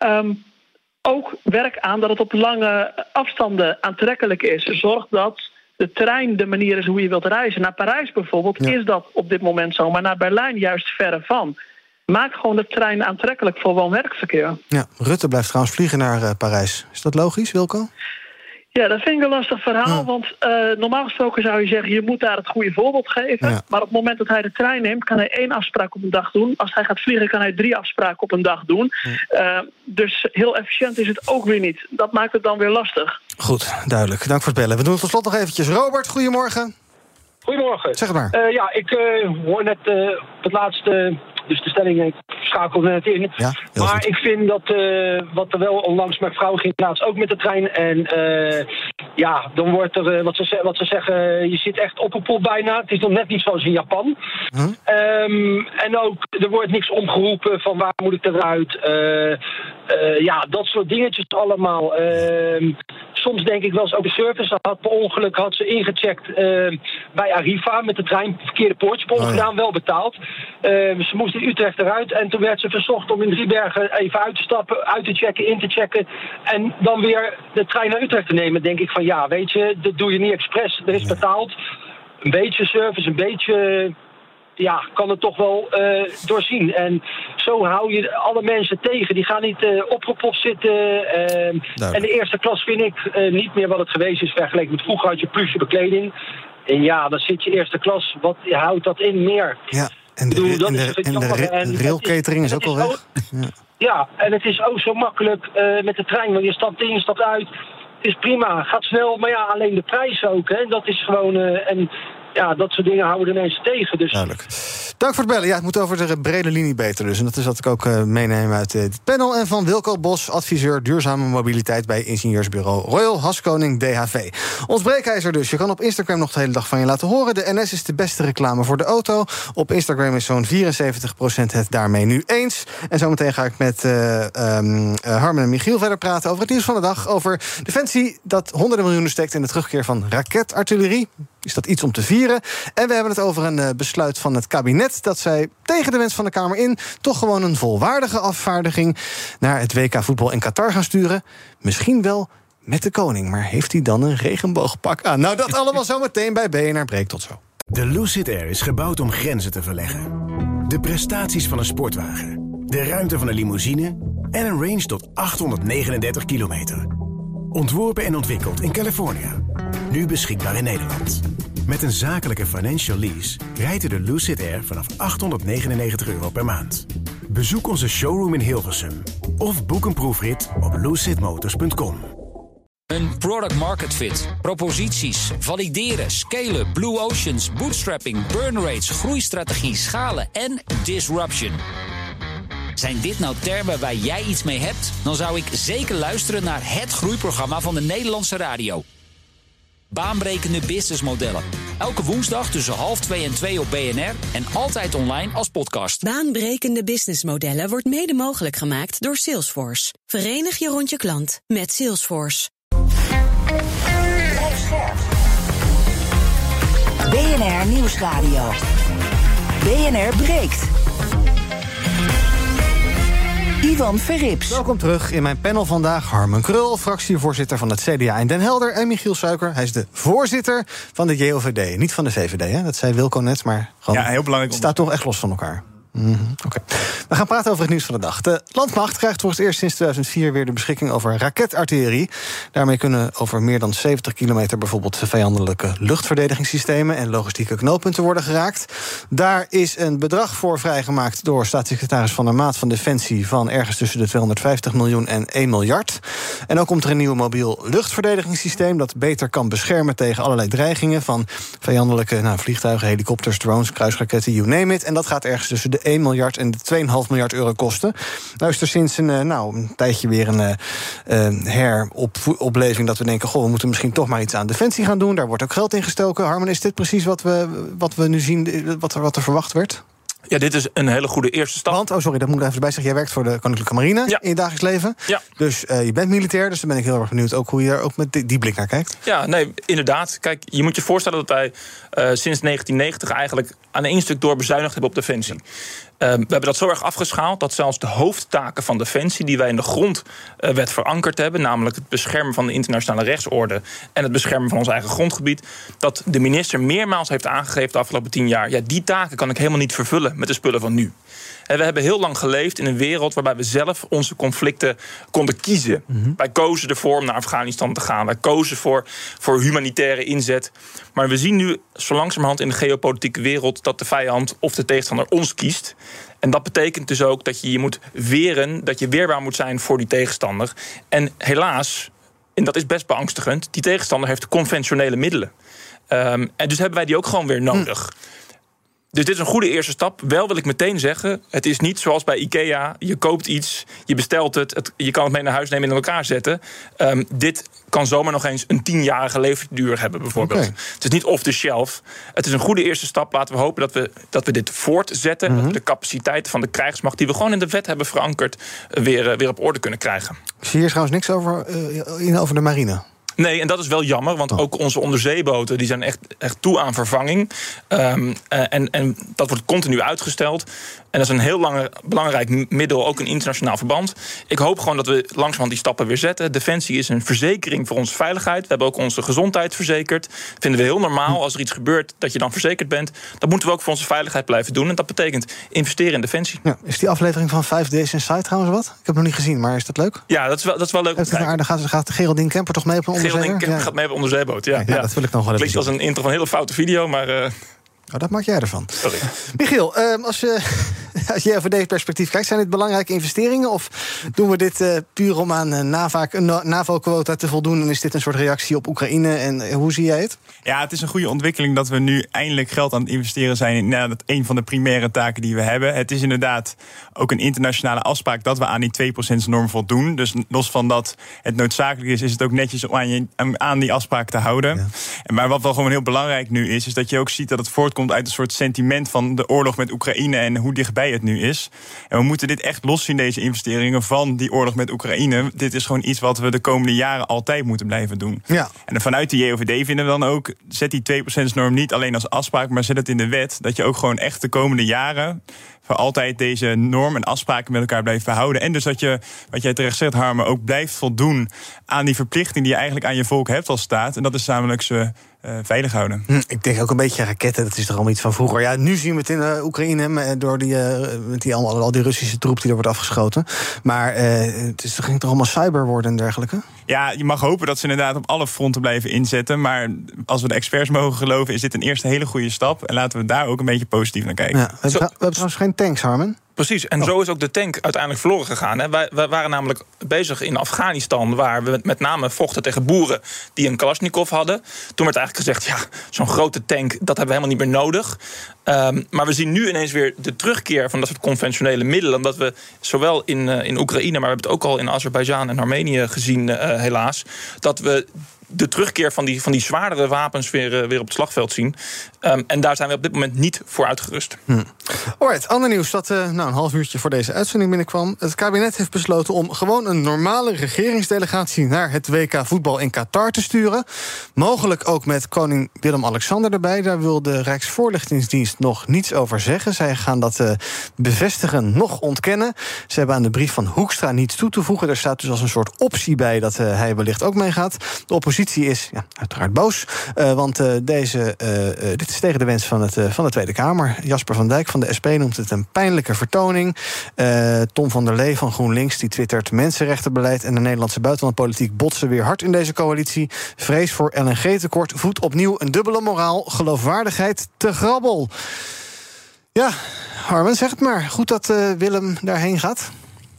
[SPEAKER 6] ook werk aan dat het op lange afstanden aantrekkelijk is. Zorg dat de trein de manier is hoe je wilt reizen. Naar Parijs bijvoorbeeld is dat op dit moment zo, maar naar Berlijn juist verre van. Maak gewoon de trein aantrekkelijk voor woon-werkverkeer.
[SPEAKER 3] Ja, Rutte blijft trouwens vliegen naar Parijs. Is dat logisch, Wilco?
[SPEAKER 6] Ja, dat vind ik een lastig verhaal. Want normaal gesproken zou je zeggen, je moet daar het goede voorbeeld geven. Ja. Maar op het moment dat hij de trein neemt, kan hij 1 afspraak op een dag doen. Als hij gaat vliegen, kan hij 3 afspraken op een dag doen. Dus heel efficiënt is het ook weer niet. Dat maakt het dan weer lastig.
[SPEAKER 3] Goed, duidelijk. Dank voor het bellen. We doen het tot slot nog eventjes. Robert, goedemorgen.
[SPEAKER 18] Goedemorgen.
[SPEAKER 3] Zeg het maar.
[SPEAKER 18] Ik hoor net het laatste, dus de stelling schakelde net in. Ja, maar goed. Ik vind dat wat er wel onlangs met vrouwen ging plaats, ook met de trein. En dan wordt er, wat ze zeggen, je zit echt op een pop bijna. Het is nog net niet zoals in Japan. En ook, er wordt niks omgeroepen van waar moet ik eruit. Dat soort dingetjes allemaal. Soms denk ik wel eens ook de service. Per ongeluk had ze ingecheckt bij Arriva met de trein. Verkeerde poortsprong gedaan, wel betaald. Ze moest in Utrecht eruit. En toen werd ze verzocht om in Driebergen even uit te stappen, uit te checken, in te checken. En dan weer de trein naar Utrecht te nemen. Denk ik van ja, weet je, dat doe je niet expres. Er is betaald. Een beetje service, een beetje, kan het toch wel doorzien. En zo hou je alle mensen tegen. Die gaan niet opgepopt zitten. En de eerste klas vind ik niet meer wat het geweest is vergeleken met vroeger had je pluche bekleding. En dan zit je eerste klas. Wat houdt dat in meer?
[SPEAKER 3] Ja, en de railcatering is ook al weg.
[SPEAKER 18] Ja, en het is ook zo makkelijk met de trein. Want je stapt in, je stapt uit. Het is prima, gaat snel. Maar alleen de prijs ook. Hè. Dat is gewoon... dat soort dingen houden de mensen tegen. Dus.
[SPEAKER 3] Duidelijk. Dank voor het bellen. Ja, het moet over de brede linie beter dus. En dat is wat ik ook meeneem uit dit panel. En van Wilco Bos, adviseur duurzame mobiliteit bij ingenieursbureau Royal Haskoning DHV. Ons breekijzer dus. Je kan op Instagram nog de hele dag van je laten horen. De NS is de beste reclame voor de auto. Op Instagram is zo'n 74% het daarmee nu eens. En zometeen ga ik met Harmen en Michiel verder praten over het nieuws van de dag. Over Defensie dat honderden miljoenen steekt in de terugkeer van raketartillerie. is dat iets om te vieren. En we hebben het over een besluit van het kabinet dat zij tegen de wens van de Kamer in toch gewoon een volwaardige afvaardiging naar het WK voetbal in Qatar gaan sturen. Misschien wel met de koning, maar heeft hij dan een regenboogpak aan? Nou, dat allemaal zometeen bij BNR Breekt. Tot zo.
[SPEAKER 1] De Lucid Air is gebouwd om grenzen te verleggen. De prestaties van een sportwagen, de ruimte van een limousine en een range tot 839 kilometer. Ontworpen en ontwikkeld in Californië. Nu beschikbaar in Nederland. Met een zakelijke financial lease rijdt u de Lucid Air vanaf €899 per maand. Bezoek onze showroom in Hilversum of boek een proefrit op lucidmotors.com.
[SPEAKER 19] Een product market fit, proposities, valideren, scalen, blue oceans, bootstrapping, burn rates, groeistrategie, schalen en disruption. Zijn dit nou termen waar jij iets mee hebt? Dan zou ik zeker luisteren naar het groeiprogramma van de Nederlandse radio. Baanbrekende businessmodellen. Elke woensdag tussen 1:30 en 2 op BNR en altijd online als podcast.
[SPEAKER 20] Baanbrekende businessmodellen wordt mede mogelijk gemaakt door Salesforce. Verenig je rond je klant met Salesforce.
[SPEAKER 2] BNR Nieuwsradio. BNR Breekt. Ivan Verrips.
[SPEAKER 3] Welkom terug in mijn panel vandaag. Harmen Krul, fractievoorzitter van het CDA in Den Helder. En Michiel Suiker, hij is de voorzitter van de JOVD. Niet van de VVD, hè? Dat zei Wilco net, maar gewoon,
[SPEAKER 5] heel belangrijk.
[SPEAKER 3] Het staat toch echt los van elkaar. Oké. We gaan praten over het nieuws van de dag. De landmacht krijgt voor het eerst sinds 2004 weer de beschikking over raketartillerie. Daarmee kunnen over meer dan 70 kilometer bijvoorbeeld vijandelijke luchtverdedigingssystemen en logistieke knooppunten worden geraakt. Daar is een bedrag voor vrijgemaakt door staatssecretaris Van der Maat van Defensie van ergens tussen de 250 miljoen en 1 miljard. En ook komt er een nieuw mobiel luchtverdedigingssysteem dat beter kan beschermen tegen allerlei dreigingen van vijandelijke vliegtuigen, helikopters, drones, kruisraketten, you name it. En dat gaat ergens tussen de 1 miljard en de 2,5 miljard euro kosten. Nou is er sinds een tijdje weer een heropleving dat we denken, we moeten misschien toch maar iets aan defensie gaan doen. Daar wordt ook geld in gestoken. Harmen, is dit precies wat we nu zien, wat er verwacht werd?
[SPEAKER 4] Ja, dit is een hele goede eerste stap.
[SPEAKER 3] Want, dat moet ik even bij zeggen, jij werkt voor de Koninklijke Marine in je dagelijks leven. Ja. Dus je bent militair, dus dan ben ik heel erg benieuwd ook hoe je daar ook met die blik naar kijkt.
[SPEAKER 4] Ja, nee, inderdaad. Kijk, je moet je voorstellen dat wij sinds 1990 eigenlijk aan één stuk door bezuinigd hebben op defensie. We hebben dat zo erg afgeschaald dat zelfs de hoofdtaken van defensie die wij in de grondwet verankerd hebben, namelijk het beschermen van de internationale rechtsorde en het beschermen van ons eigen grondgebied, dat de minister meermaals heeft aangegeven de afgelopen 10 jaar, ja, die taken kan ik helemaal niet vervullen met de spullen van nu. En we hebben heel lang geleefd in een wereld waarbij we zelf onze conflicten konden kiezen. Wij kozen ervoor om naar Afghanistan te gaan. Wij kozen voor humanitaire inzet. Maar we zien nu zo langzamerhand in de geopolitieke wereld dat de vijand of de tegenstander ons kiest. En dat betekent dus ook dat je moet weren, dat je weerbaar moet zijn voor die tegenstander. En helaas, en dat is best beangstigend, die tegenstander heeft conventionele middelen. En dus hebben wij die ook gewoon weer nodig. Dus dit is een goede eerste stap. Wel wil ik meteen zeggen, het is niet zoals bij IKEA. Je koopt iets, je bestelt het, je kan het mee naar huis nemen en in elkaar zetten. Dit kan zomaar nog eens een 10-jarige levensduur hebben, bijvoorbeeld. Okay. Het is niet off the shelf. Het is een goede eerste stap. Laten we hopen dat we dit voortzetten. Dat we de capaciteiten van de krijgsmacht, die we gewoon in de wet hebben verankerd, weer op orde kunnen krijgen.
[SPEAKER 3] Ik zie hier trouwens niks over de marine.
[SPEAKER 4] Nee, en dat is wel jammer, want ook onze onderzeeboten die zijn echt toe aan vervanging. En dat wordt continu uitgesteld. En dat is een heel belangrijk middel, ook in internationaal verband. Ik hoop gewoon dat we langzamerhand die stappen weer zetten. Defensie is een verzekering voor onze veiligheid. We hebben ook onze gezondheid verzekerd. Vinden we heel normaal als er iets gebeurt dat je dan verzekerd bent. Dat moeten we ook voor onze veiligheid blijven doen. En dat betekent investeren in defensie.
[SPEAKER 3] Ja, is die aflevering van 5 Days Inside trouwens wat? Ik heb het nog niet gezien, maar is dat leuk?
[SPEAKER 4] Ja, dat is wel leuk.
[SPEAKER 3] Dan gaat Geraldine Kemper toch mee op een onderzeeboot?
[SPEAKER 4] Geraldine Kemper gaat mee op een onderzeeboot, ja.
[SPEAKER 3] Dat wil ik nog wel even.
[SPEAKER 4] Klinkt als een intro van een hele foute video, maar
[SPEAKER 3] dat maak jij ervan.
[SPEAKER 4] Sorry.
[SPEAKER 3] Michiel, als je over deze perspectief kijkt, zijn dit belangrijke investeringen? Of doen we dit puur om aan NAVO-quota te voldoen? En is dit een soort reactie op Oekraïne? En hoe zie jij het?
[SPEAKER 5] Ja, het is een goede ontwikkeling dat we nu eindelijk geld aan het investeren zijn in een van de primaire taken die we hebben. Het is inderdaad ook een internationale afspraak dat we aan die 2%-norm voldoen. Dus los van dat het noodzakelijk is het ook netjes om aan die afspraak te houden. Ja. Maar wat wel gewoon heel belangrijk nu is dat je ook ziet dat het voortkomt uit een soort sentiment van de oorlog met Oekraïne en hoe dichtbij voorbij het nu is. En we moeten dit echt loszien, deze investeringen van die oorlog met Oekraïne. Dit is gewoon iets wat we de komende jaren altijd moeten blijven doen.
[SPEAKER 3] Ja.
[SPEAKER 5] En vanuit de JOVD vinden we dan ook, zet die 2%-norm niet alleen als afspraak, maar zet het in de wet, dat je ook gewoon echt de komende jaren voor altijd deze norm en afspraken met elkaar blijft behouden. En dus dat je, wat jij terecht zegt, Harmen, ook blijft voldoen aan die verplichting die je eigenlijk aan je volk hebt als staat. En dat is namelijk ze veilig houden.
[SPEAKER 3] Ik denk ook een beetje raketten, dat is toch allemaal iets van vroeger. Ja, nu zien we het in Oekraïne door al die Russische troep die er wordt afgeschoten. Maar het ging toch allemaal cyber worden en dergelijke?
[SPEAKER 5] Ja, je mag hopen dat ze inderdaad op alle fronten blijven inzetten. Maar als we de experts mogen geloven, is dit een eerste hele goede stap. En laten we daar ook een beetje positief naar kijken.
[SPEAKER 3] Ja, we hebben trouwens geen tanks, Harmen.
[SPEAKER 4] Precies, en zo is ook de tank uiteindelijk verloren gegaan. Hè. Wij waren namelijk bezig in Afghanistan, waar we met name vochten tegen boeren die een Kalashnikov hadden. Toen werd eigenlijk gezegd, ja, zo'n grote tank, dat hebben we helemaal niet meer nodig. Maar we zien nu ineens weer de terugkeer van dat soort conventionele middelen. Omdat we zowel in Oekraïne, maar we hebben het ook al in Azerbeidzjan en Armenië gezien, helaas, dat we de terugkeer van die zwaardere wapens weer op het slagveld zien. En daar zijn we op dit moment niet voor uitgerust.
[SPEAKER 3] Alright, ander nieuws dat een half uurtje voor deze uitzending binnenkwam. Het kabinet heeft besloten om gewoon een normale regeringsdelegatie naar het WK voetbal in Qatar te sturen. Mogelijk ook met koning Willem-Alexander erbij. Daar wil de Rijksvoorlichtingsdienst nog niets over zeggen. Zij gaan dat bevestigen, nog ontkennen. Ze hebben aan de brief van Hoekstra niets toe te voegen. Er staat dus als een soort optie bij dat hij wellicht ook meegaat. De oppositie is uiteraard boos, want dit is tegen de wens van de Tweede Kamer. Jasper van Dijk van de SP noemt het een pijnlijke vertoning. Tom van der Lee van GroenLinks die twittert: mensenrechtenbeleid en de Nederlandse buitenlandpolitiek botsen weer hard in deze coalitie. Vrees voor LNG-tekort voedt opnieuw een dubbele moraal. Geloofwaardigheid te grabbel. Ja, Harmen, zeg het maar. Goed dat Willem daarheen gaat.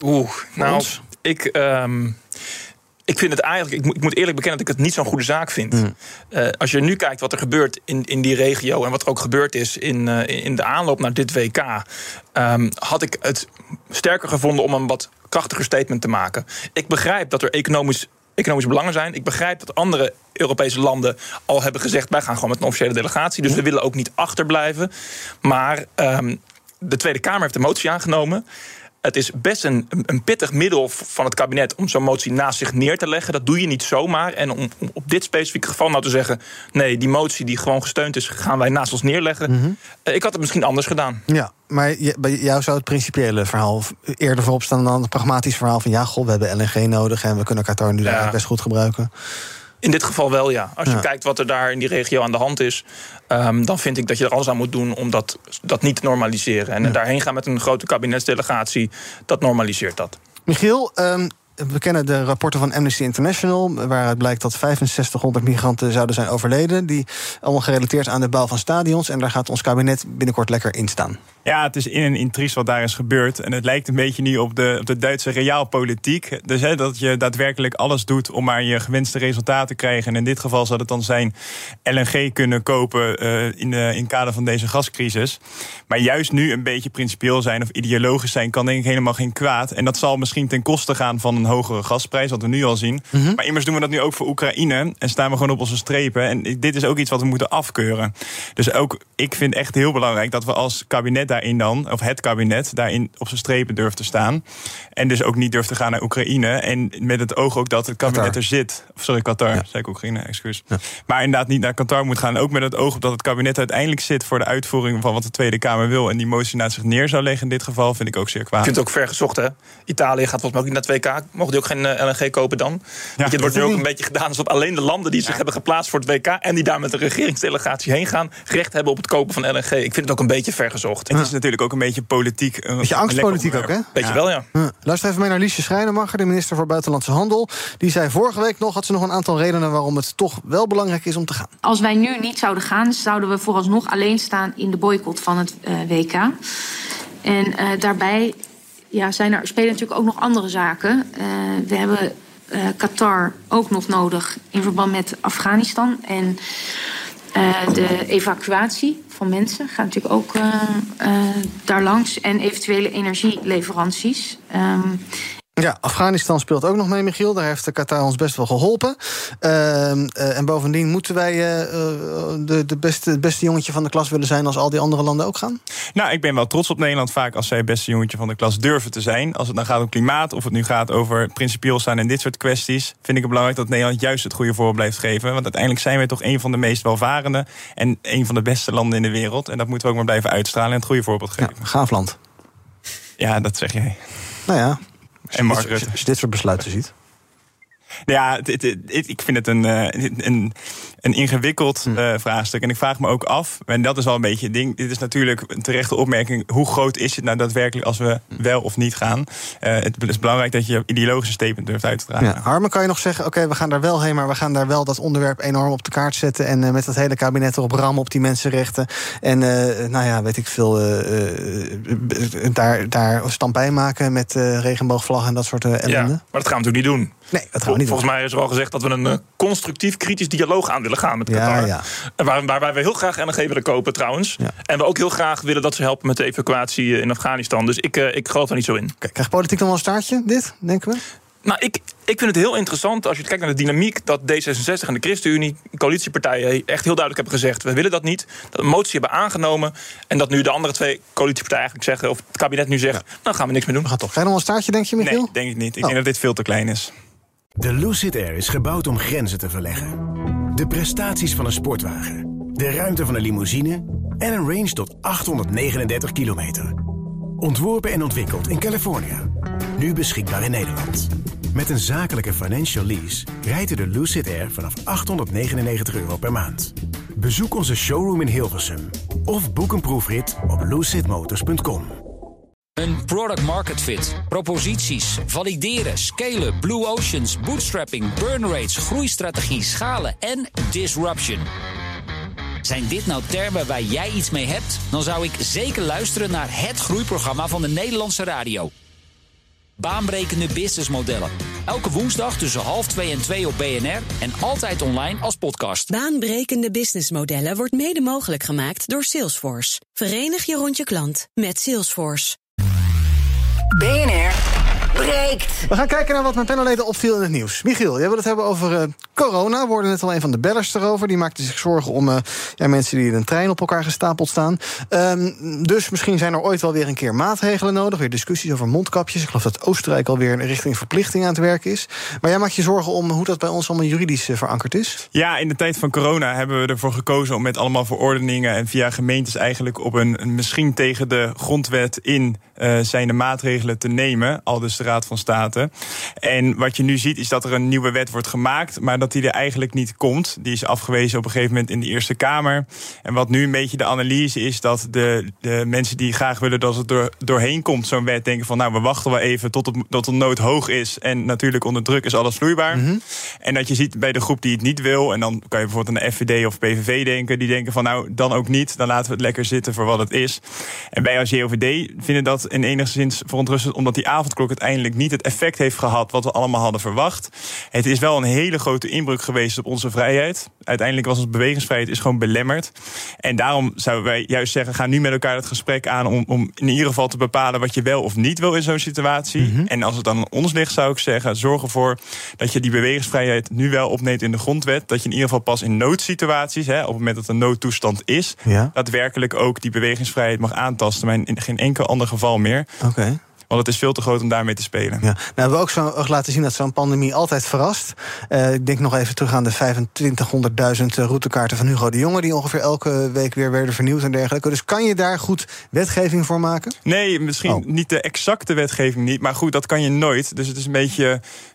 [SPEAKER 4] Ik vind het eigenlijk, ik moet eerlijk bekennen dat ik het niet zo'n goede zaak vind. Als je nu kijkt wat er gebeurt in die regio en wat er ook gebeurd is in de aanloop naar dit WK, had ik het sterker gevonden om een wat krachtiger statement te maken. Ik begrijp dat er economische belangen zijn. Ik begrijp dat andere Europese landen al hebben gezegd, wij gaan gewoon met een officiële delegatie. Dus we willen ook niet achterblijven. Maar de Tweede Kamer heeft de motie aangenomen. Het is best een pittig middel van het kabinet om zo'n motie naast zich neer te leggen. Dat doe je niet zomaar. En om op dit specifieke geval nou te zeggen, nee, die motie die gewoon gesteund is, gaan wij naast ons neerleggen. Ik had het misschien anders gedaan.
[SPEAKER 3] Ja, maar bij jou zou het principiële verhaal eerder voorop staan dan het pragmatisch verhaal van ja, we hebben LNG nodig en we kunnen Qatar nu best goed gebruiken.
[SPEAKER 4] In dit geval wel, ja. Als je kijkt wat er daar in die regio aan de hand is, dan vind ik dat je er alles aan moet doen om dat niet te normaliseren. En daarheen gaan met een grote kabinetsdelegatie, dat normaliseert dat.
[SPEAKER 3] Michiel, we kennen de rapporten van Amnesty International, waaruit blijkt dat 6500 migranten zouden zijn overleden, die allemaal gerelateerd aan de bouw van stadions. En daar gaat ons kabinet binnenkort lekker in staan.
[SPEAKER 5] Ja, het is in en intriest wat daar is gebeurd. En het lijkt een beetje nu op de Duitse realpolitiek. Dus dat je daadwerkelijk alles doet om maar je gewenste resultaten te krijgen. En in dit geval zou het dan zijn LNG kunnen kopen in kader van deze gascrisis. Maar juist nu een beetje principieel zijn of ideologisch zijn kan denk ik helemaal geen kwaad. En dat zal misschien ten koste gaan van een hogere gasprijs, wat we nu al zien. Maar immers doen we dat nu ook voor Oekraïne en staan we gewoon op onze strepen. En dit is ook iets wat we moeten afkeuren. Dus ook, ik vind echt heel belangrijk dat we als kabinet daarin dan, of het kabinet, daarin op zijn strepen durft te staan. En dus ook niet durft te gaan naar Oekraïne. En met het oog ook dat het kabinet er zit. Qatar, zei ik Oekraïne, excuus. Ja. Maar inderdaad niet naar Qatar moet gaan. Ook met het oog op dat het kabinet uiteindelijk zit voor de uitvoering van wat de Tweede Kamer wil. En die motie naast zich neer zou leggen in dit geval, vind ik ook zeer kwaad.
[SPEAKER 4] Ik vind het ook ver gezocht, hè? Italië gaat volgens mij ook niet naar 2K. Mogen die ook geen LNG kopen dan? Het wordt nu ook een beetje gedaan alsof alleen de landen die zich hebben geplaatst voor het WK en die daar met een regeringsdelegatie heen gaan, recht hebben op het kopen van LNG. Ik vind het ook een beetje ver gezocht.
[SPEAKER 5] Het is natuurlijk ook een beetje politiek.
[SPEAKER 3] Een beetje angstpolitiek ook, hè?
[SPEAKER 4] Beetje wel, ja.
[SPEAKER 3] Luister even mee naar Liesje Schrijnemacher, de minister voor Buitenlandse Handel. Die zei vorige week nog, had ze nog een aantal redenen waarom het toch wel belangrijk is om te gaan.
[SPEAKER 21] Als wij nu niet zouden gaan, zouden we vooralsnog alleen staan in de boycott van het WK. En daarbij spelen natuurlijk ook nog andere zaken. We hebben Qatar ook nog nodig in verband met Afghanistan. En de evacuatie van mensen gaat natuurlijk ook daar langs. En eventuele energieleveranties.
[SPEAKER 3] Ja, Afghanistan speelt ook nog mee, Michiel. Daar heeft Qatar ons best wel geholpen. En bovendien moeten wij het beste jongetje van de klas willen zijn als al die andere landen ook gaan?
[SPEAKER 5] Nou, ik ben wel trots op Nederland vaak als zij het beste jongetje van de klas durven te zijn. Als het dan gaat om klimaat, of het nu gaat over principieel staan en dit soort kwesties, vind ik het belangrijk dat Nederland juist het goede voorbeeld blijft geven. Want uiteindelijk zijn wij toch een van de meest welvarende en een van de beste landen in de wereld. En dat moeten we ook maar blijven uitstralen en het goede voorbeeld geven.
[SPEAKER 3] Ja, gaaf land.
[SPEAKER 5] Ja, dat zeg jij.
[SPEAKER 3] Nou ja,
[SPEAKER 5] en Mark
[SPEAKER 3] als je dit soort besluiten ziet.
[SPEAKER 5] Ja, ik vind het een ingewikkeld vraagstuk. En ik vraag me ook af, en dat is wel een beetje het ding. Dit is natuurlijk een terechte opmerking. Hoe groot is het nou daadwerkelijk als we wel of niet gaan? Het is belangrijk dat je ideologische statement durft uit te dragen.
[SPEAKER 3] Ja, Harmen, kan je nog zeggen, oké, we gaan daar wel heen, maar we gaan daar wel dat onderwerp enorm op de kaart zetten en met dat hele kabinet erop rammen op die mensenrechten. En weet ik veel, daar stampij maken met regenboogvlaggen en dat soort ellende.
[SPEAKER 4] Ja, maar dat gaan we natuurlijk niet doen.
[SPEAKER 3] Nee, dat gaan we niet doen.
[SPEAKER 4] Volgens mij is er al gezegd dat we een constructief, kritisch dialoog aan willen gaan met Qatar.
[SPEAKER 3] Ja.
[SPEAKER 4] Waarbij we heel graag NRG willen kopen trouwens. Ja. En we ook heel graag willen dat ze helpen met de evacuatie in Afghanistan. Dus ik geloof daar niet zo in.
[SPEAKER 3] Krijgt politiek nog wel een staartje, dit, denken we?
[SPEAKER 4] Nou, ik vind het heel interessant als je kijkt naar de dynamiek dat D66 en de ChristenUnie, coalitiepartijen, echt heel duidelijk hebben gezegd: we willen dat niet. Dat een motie hebben aangenomen. En dat nu de andere twee coalitiepartijen eigenlijk zeggen, of het kabinet nu zegt, nou gaan we niks meer doen.
[SPEAKER 3] We gaan toch. Krijg je nog wel een staartje, denk je, Michiel?
[SPEAKER 5] Nee, denk ik niet. Ik denk dat dit veel te klein is.
[SPEAKER 1] De Lucid Air is gebouwd om grenzen te verleggen. De prestaties van een sportwagen, de ruimte van een limousine en een range tot 839 kilometer. Ontworpen en ontwikkeld in Californië. Nu beschikbaar in Nederland. Met een zakelijke financial lease rijdt u de Lucid Air vanaf €899 per maand. Bezoek onze showroom in Hilversum of boek een proefrit op lucidmotors.com.
[SPEAKER 19] Een product market fit, proposities, valideren, scalen, blue oceans, bootstrapping, burn rates, groeistrategie, schalen en disruption. Zijn dit nou termen waar jij iets mee hebt? Dan zou ik zeker luisteren naar het groeiprogramma van de Nederlandse radio. Baanbrekende businessmodellen. Elke woensdag tussen 1:30 en 2 op BNR en altijd online als podcast.
[SPEAKER 20] Baanbrekende businessmodellen wordt mede mogelijk gemaakt door Salesforce. Verenig je rond je klant met Salesforce.
[SPEAKER 2] BNR breekt.
[SPEAKER 3] We gaan kijken naar wat mijn panelleden opviel in het nieuws. Michiel, jij wil het hebben over corona. We hoorden net al een van de bellers erover. Die maakte zich zorgen om mensen die in een trein op elkaar gestapeld staan. Dus misschien zijn er ooit wel weer een keer maatregelen nodig. Weer discussies over mondkapjes. Ik geloof dat Oostenrijk alweer richting verplichting aan het werken is. Maar jij maakt je zorgen om hoe dat bij ons allemaal juridisch verankerd is?
[SPEAKER 5] Ja, in de tijd van corona hebben we ervoor gekozen om met allemaal verordeningen en via gemeentes eigenlijk op een misschien tegen de grondwet in zijn de maatregelen te nemen, aldus de Raad van State. En wat je nu ziet is dat er een nieuwe wet wordt gemaakt, maar dat die er eigenlijk niet komt. Die is afgewezen op een gegeven moment in de Eerste Kamer. En wat nu een beetje de analyse is, dat de mensen die graag willen dat het doorheen komt, zo'n wet, denken van nou, we wachten wel even tot de nood hoog is. En natuurlijk onder druk is alles vloeibaar. Mm-hmm. En dat je ziet bij de groep die het niet wil, en dan kan je bijvoorbeeld aan de FVD of PVV denken, die denken van nou, dan ook niet, dan laten we het lekker zitten voor wat het is. En wij als JOVD vinden dat in enigszins verontrustend, omdat die avondklok uiteindelijk niet het effect heeft gehad wat we allemaal hadden verwacht. Het is wel een hele grote inbreuk geweest op onze vrijheid. Uiteindelijk was onze bewegingsvrijheid is gewoon belemmerd. En daarom zouden wij juist zeggen, ga nu met elkaar het gesprek aan om in ieder geval te bepalen wat je wel of niet wil in zo'n situatie. Mm-hmm. En als het dan aan ons ligt, zou ik zeggen, zorg ervoor dat je die bewegingsvrijheid nu wel opneemt in de grondwet. Dat je in ieder geval pas in noodsituaties, op het moment dat een noodtoestand is, daadwerkelijk ook die bewegingsvrijheid mag aantasten, maar in geen enkel ander geval meer.
[SPEAKER 3] Okay.
[SPEAKER 5] Want het is veel te groot om daarmee te spelen.
[SPEAKER 3] Ja. Nou, we hebben ook laten zien dat zo'n pandemie altijd verrast. Ik denk nog even terug aan de 2500.000 routekaarten van Hugo de Jonge, die ongeveer elke week weer werden vernieuwd en dergelijke. Dus kan je daar goed wetgeving voor maken?
[SPEAKER 5] Nee, misschien niet de exacte wetgeving niet. Maar goed, dat kan je nooit. Dus het is een beetje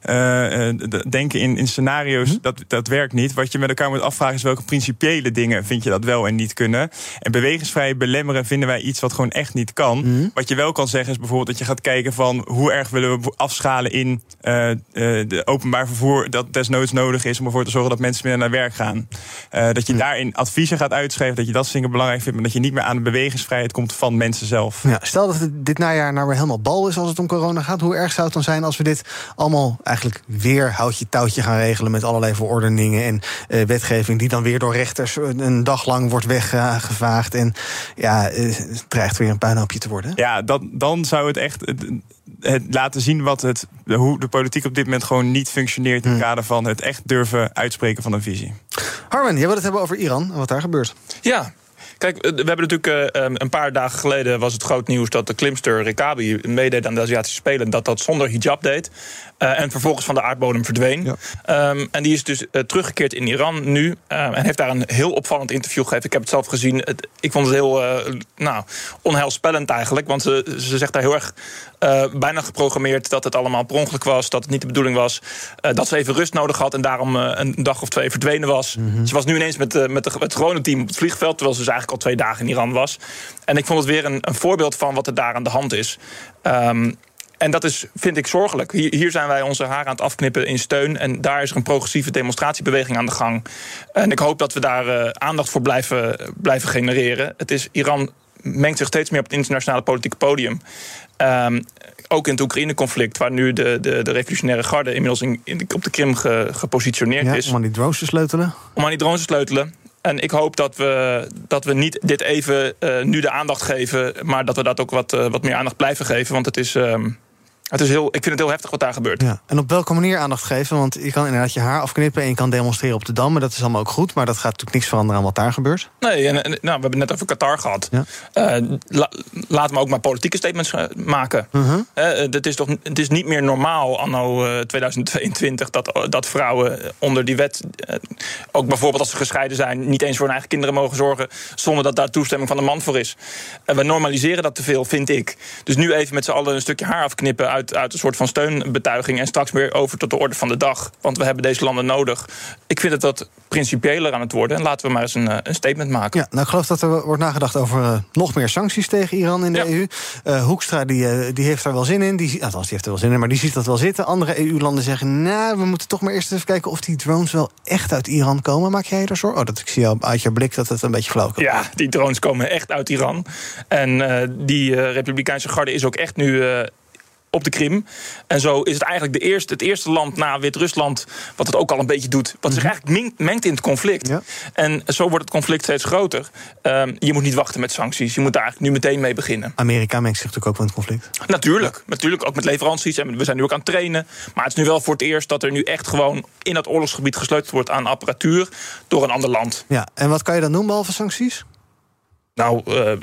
[SPEAKER 5] denken in scenario's. Dat werkt niet. Wat je met elkaar moet afvragen is welke principiële dingen vind je dat wel en niet kunnen. En bewegingsvrij belemmeren vinden wij iets wat gewoon echt niet kan. Mm-hmm. Wat je wel kan zeggen is bijvoorbeeld dat je gaat kijken van hoe erg willen we afschalen in de openbaar vervoer dat desnoods nodig is om ervoor te zorgen dat mensen meer naar werk gaan. Dat je daarin adviezen gaat uitschrijven, dat je dat dingen belangrijk vindt, maar dat je niet meer aan de bewegingsvrijheid komt van mensen zelf.
[SPEAKER 3] Ja, stel dat het dit najaar nou weer helemaal bal is als het om corona gaat. Hoe erg zou het dan zijn als we dit allemaal eigenlijk weer houtje touwtje gaan regelen met allerlei verordeningen en wetgeving die dan weer door rechters een dag lang wordt weggevaagd en het dreigt weer een puinhoopje te worden?
[SPEAKER 5] Ja, dan zou het echt het laten zien hoe de politiek op dit moment gewoon niet functioneert in het kader van het echt durven uitspreken van een visie.
[SPEAKER 3] Harmen, jij wil het hebben over Iran en wat daar gebeurt.
[SPEAKER 4] Ja. Kijk, we hebben natuurlijk een paar dagen geleden was het groot nieuws dat de klimster Rekabi meedeed aan de Aziatische Spelen, dat zonder hijab deed. En vervolgens van de aardbodem verdween. Ja. En die is dus teruggekeerd in Iran nu. En heeft daar een heel opvallend interview gegeven. Ik heb het zelf gezien. Ik vond het heel onheilspellend eigenlijk. Want ze zegt daar heel erg bijna geprogrammeerd dat het allemaal per ongeluk was. Dat het niet de bedoeling was. Dat ze even rust nodig had en daarom een dag of 2 verdwenen was. Mm-hmm. Ze was nu ineens met het gewone team op het vliegveld, terwijl ze dus eigenlijk al 2 dagen in Iran was. En ik vond het weer een voorbeeld van wat er daar aan de hand is. En dat is, vind ik, zorgelijk. Hier zijn wij onze haren aan het afknippen in steun. En daar is er een progressieve demonstratiebeweging aan de gang. En ik hoop dat we daar aandacht voor blijven genereren. Iran mengt zich steeds meer op het internationale politieke podium. Ook in het Oekraïne-conflict, waar nu de revolutionaire garde inmiddels op de Krim gepositioneerd is.
[SPEAKER 3] Om aan die drones te sleutelen.
[SPEAKER 4] En ik hoop dat we niet dit even nu de aandacht geven, maar dat we dat ook wat meer aandacht blijven geven. Want ik vind het heel heftig wat daar gebeurt.
[SPEAKER 3] Ja. En op welke manier aandacht geven? Want je kan inderdaad je haar afknippen en je kan demonstreren op de Dam. Maar dat is allemaal ook goed. Maar dat gaat natuurlijk niks veranderen aan wat daar gebeurt.
[SPEAKER 4] Nee, we hebben het net over Qatar gehad. Ja. Laten we ook maar politieke statements maken. Uh-huh. Het is niet meer normaal anno 2022 dat vrouwen onder die wet, ook bijvoorbeeld als ze gescheiden zijn, niet eens voor hun eigen kinderen mogen zorgen zonder dat daar toestemming van de man voor is. We normaliseren dat te veel, vind ik. Dus nu even met z'n allen een stukje haar afknippen uit een soort van steunbetuiging en straks weer over tot de orde van de dag. Want we hebben deze landen nodig. Ik vind dat principiëler aan het worden. En laten we maar eens een statement maken.
[SPEAKER 3] Ja, nou, ik geloof dat er wordt nagedacht over nog meer sancties tegen Iran in de EU. Hoekstra die heeft daar wel zin in. Die heeft er wel zin in, maar die ziet dat wel zitten. Andere EU-landen zeggen, we moeten toch maar eerst even kijken of die drones wel echt uit Iran komen. Maak jij er zorgen? Ik zie al uit je blik dat het een beetje flauw komt.
[SPEAKER 4] Ja, die drones komen echt uit Iran. En die Republikeinse garde is ook echt nu op de Krim. En zo is het eigenlijk het eerste land na Wit-Rusland wat het ook al een beetje doet. Wat zich eigenlijk mengt in het conflict. Ja. En zo wordt het conflict steeds groter. Je moet niet wachten met sancties. Je moet daar eigenlijk nu meteen mee beginnen.
[SPEAKER 3] Amerika mengt zich natuurlijk ook in het conflict.
[SPEAKER 4] Natuurlijk, ook met leveranties. En we zijn nu ook aan het trainen. Maar het is nu wel voor het eerst dat er nu echt gewoon in dat oorlogsgebied gesleuteld wordt aan apparatuur door een ander land.
[SPEAKER 3] Ja, en wat kan je dan doen behalve sancties?
[SPEAKER 4] Nou,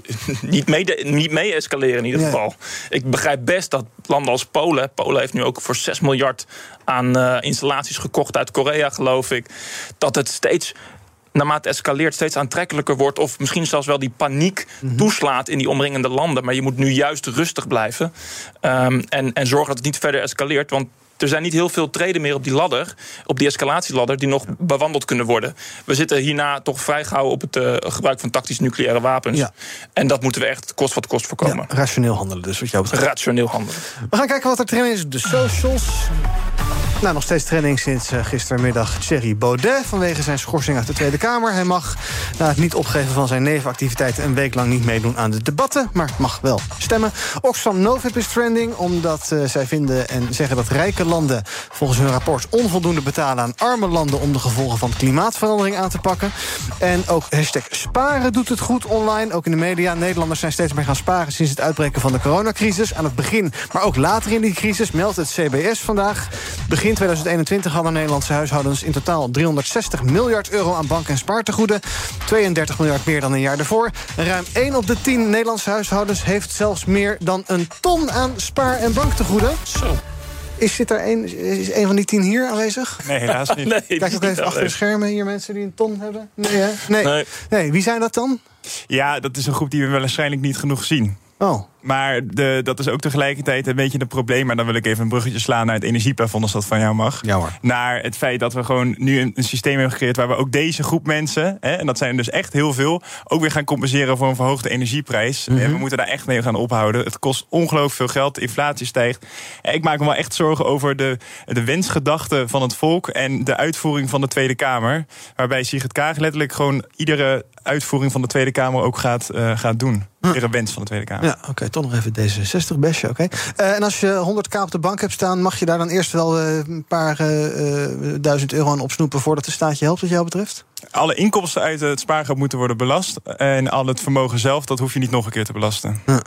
[SPEAKER 4] niet mee escaleren in ieder geval. Ik begrijp best dat landen als Polen heeft nu ook voor 6 miljard aan installaties gekocht uit Korea, geloof ik, dat het steeds, naarmate het escaleert, steeds aantrekkelijker wordt, of misschien zelfs wel die paniek toeslaat in die omringende landen. Maar je moet nu juist rustig blijven en zorgen dat het niet verder escaleert, want er zijn niet heel veel treden meer op die ladder, op die escalatieladder, die nog bewandeld kunnen worden. We zitten hierna toch vrij gauw op het gebruik van tactische nucleaire wapens. Ja. En dat moeten we echt kost wat kost voorkomen.
[SPEAKER 3] Ja, rationeel handelen dus, wat jou betreft.
[SPEAKER 4] Rationeel handelen.
[SPEAKER 3] We gaan kijken wat er trending is op de socials. Nou, nog steeds trending sinds gistermiddag Thierry Baudet vanwege zijn schorsing uit de Tweede Kamer. Hij mag na het niet opgeven van zijn nevenactiviteiten een week lang niet meedoen aan de debatten, maar mag wel stemmen. Oxfam Novib is trending omdat zij vinden en zeggen dat rijke landen volgens hun rapport onvoldoende betalen aan arme landen om de gevolgen van klimaatverandering aan te pakken. En ook #sparen doet het goed online, ook in de media. Nederlanders zijn steeds meer gaan sparen sinds het uitbreken van de coronacrisis. Aan het begin, maar ook later in die crisis, meldt het CBS vandaag. Begin 2021 hadden Nederlandse huishoudens in totaal 360 miljard euro aan bank- en spaartegoeden. 32 miljard meer dan een jaar ervoor. En ruim 1 op de 10 Nederlandse huishoudens heeft zelfs meer dan een ton aan spaar- en banktegoeden.
[SPEAKER 4] Zo.
[SPEAKER 3] Is een van die 10 hier aanwezig?
[SPEAKER 5] Nee, helaas niet.
[SPEAKER 3] Kijk ook even achter de schermen hier mensen die een ton hebben. Nee. Wie zijn dat dan?
[SPEAKER 5] Ja, dat is een groep die we waarschijnlijk niet genoeg zien.
[SPEAKER 3] Oh.
[SPEAKER 5] Maar dat is ook tegelijkertijd een beetje een probleem. Maar dan wil ik even een bruggetje slaan naar het energieplafond, als dat van jou mag.
[SPEAKER 3] Ja, hoor.
[SPEAKER 5] Naar het feit dat we gewoon nu een systeem hebben gecreëerd waar we ook deze groep mensen, en dat zijn dus echt heel veel, ook weer gaan compenseren voor een verhoogde energieprijs. En we moeten daar echt mee gaan ophouden. Het kost ongelooflijk veel geld, de inflatie stijgt. Ik maak me wel echt zorgen over de wensgedachten van het volk en de uitvoering van de Tweede Kamer. Waarbij Sigrid Kaag letterlijk gewoon iedere uitvoering van de Tweede Kamer ook gaat doen. Iedere wens van de Tweede Kamer.
[SPEAKER 3] Ja, oké, toch nog even D66 bestje, oké. En als je 100k op de bank hebt staan, mag je daar dan eerst wel een paar duizend euro aan opsnoepen voordat de staat je helpt, wat jou betreft?
[SPEAKER 5] Alle inkomsten uit het spaargeld moeten worden belast. En al het vermogen zelf, dat hoef je niet nog een keer te belasten.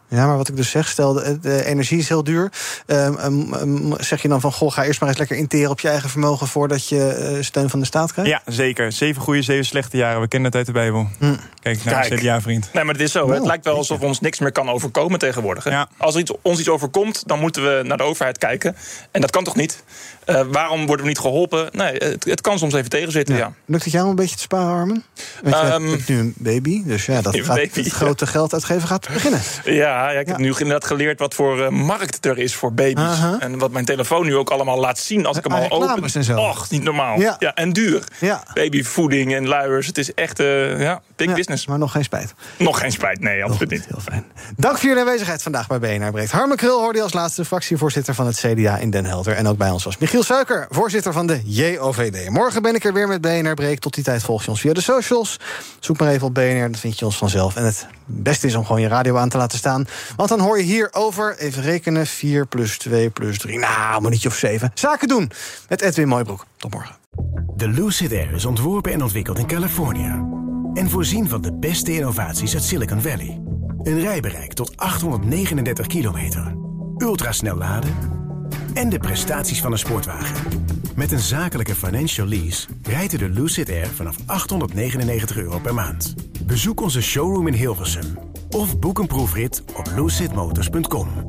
[SPEAKER 3] Ja, maar wat ik dus zeg, stel, de energie is heel duur. Zeg je dan van, ga eerst maar eens lekker interen op je eigen vermogen voordat je steun van de staat krijgt?
[SPEAKER 5] Ja, zeker. 7 goede, 7 slechte jaren. We kennen het uit de Bijbel. Kijk naar een CDA-vriend.
[SPEAKER 4] Nee, maar het is zo. Het lijkt wel alsof ons niks meer kan overkomen tegenwoordig. Hè? Ja. Als er ons iets overkomt, dan moeten we naar de overheid kijken. En dat kan toch niet? Waarom worden we niet geholpen? Nee, het kan soms even tegenzitten, ja.
[SPEAKER 3] Lukt het jou een beetje te sparen, Armen? Want je hebt nu een baby, dus dat het grote geld uitgeven gaat beginnen.
[SPEAKER 4] Ja, ik heb nu inderdaad geleerd wat voor markt er is voor baby's. En wat mijn telefoon nu ook allemaal laat zien als ik hem al open. Och, niet normaal. Ja, en duur. Ja. Babyvoeding en luiers, het is echt big business.
[SPEAKER 3] Maar nog geen spijt.
[SPEAKER 4] Nog geen spijt, nee, absoluut niet.
[SPEAKER 3] Heel fijn. Dank voor jullie aanwezigheid vandaag bij BNR Breekt. Harmen Krul hoorde je als laatste fractievoorzitter van het CDA in Den Helder. En ook bij ons was Michiel Suiker, voorzitter van de JOVD. Morgen ben ik er weer met BNR Breekt. Tot die tijd volg je ons via de socials. Zoek maar even op BNR, dan vind je ons vanzelf. En het beste is om gewoon je radio aan te laten staan. Want dan hoor je hier over, even rekenen, 4 + 2 + 3... nou, een minuutje of 7. Zaken doen met Edwin Mooibroek. Tot morgen.
[SPEAKER 1] De Lucid Air is ontworpen en ontwikkeld in Californië. En voorzien van de beste innovaties uit Silicon Valley. Een rijbereik tot 839 kilometer. Ultrasnel laden en de prestaties van een sportwagen. Met een zakelijke financial lease rijdt u de Lucid Air vanaf €899 per maand. Bezoek onze showroom in Hilversum of boek een proefrit op lucidmotors.com.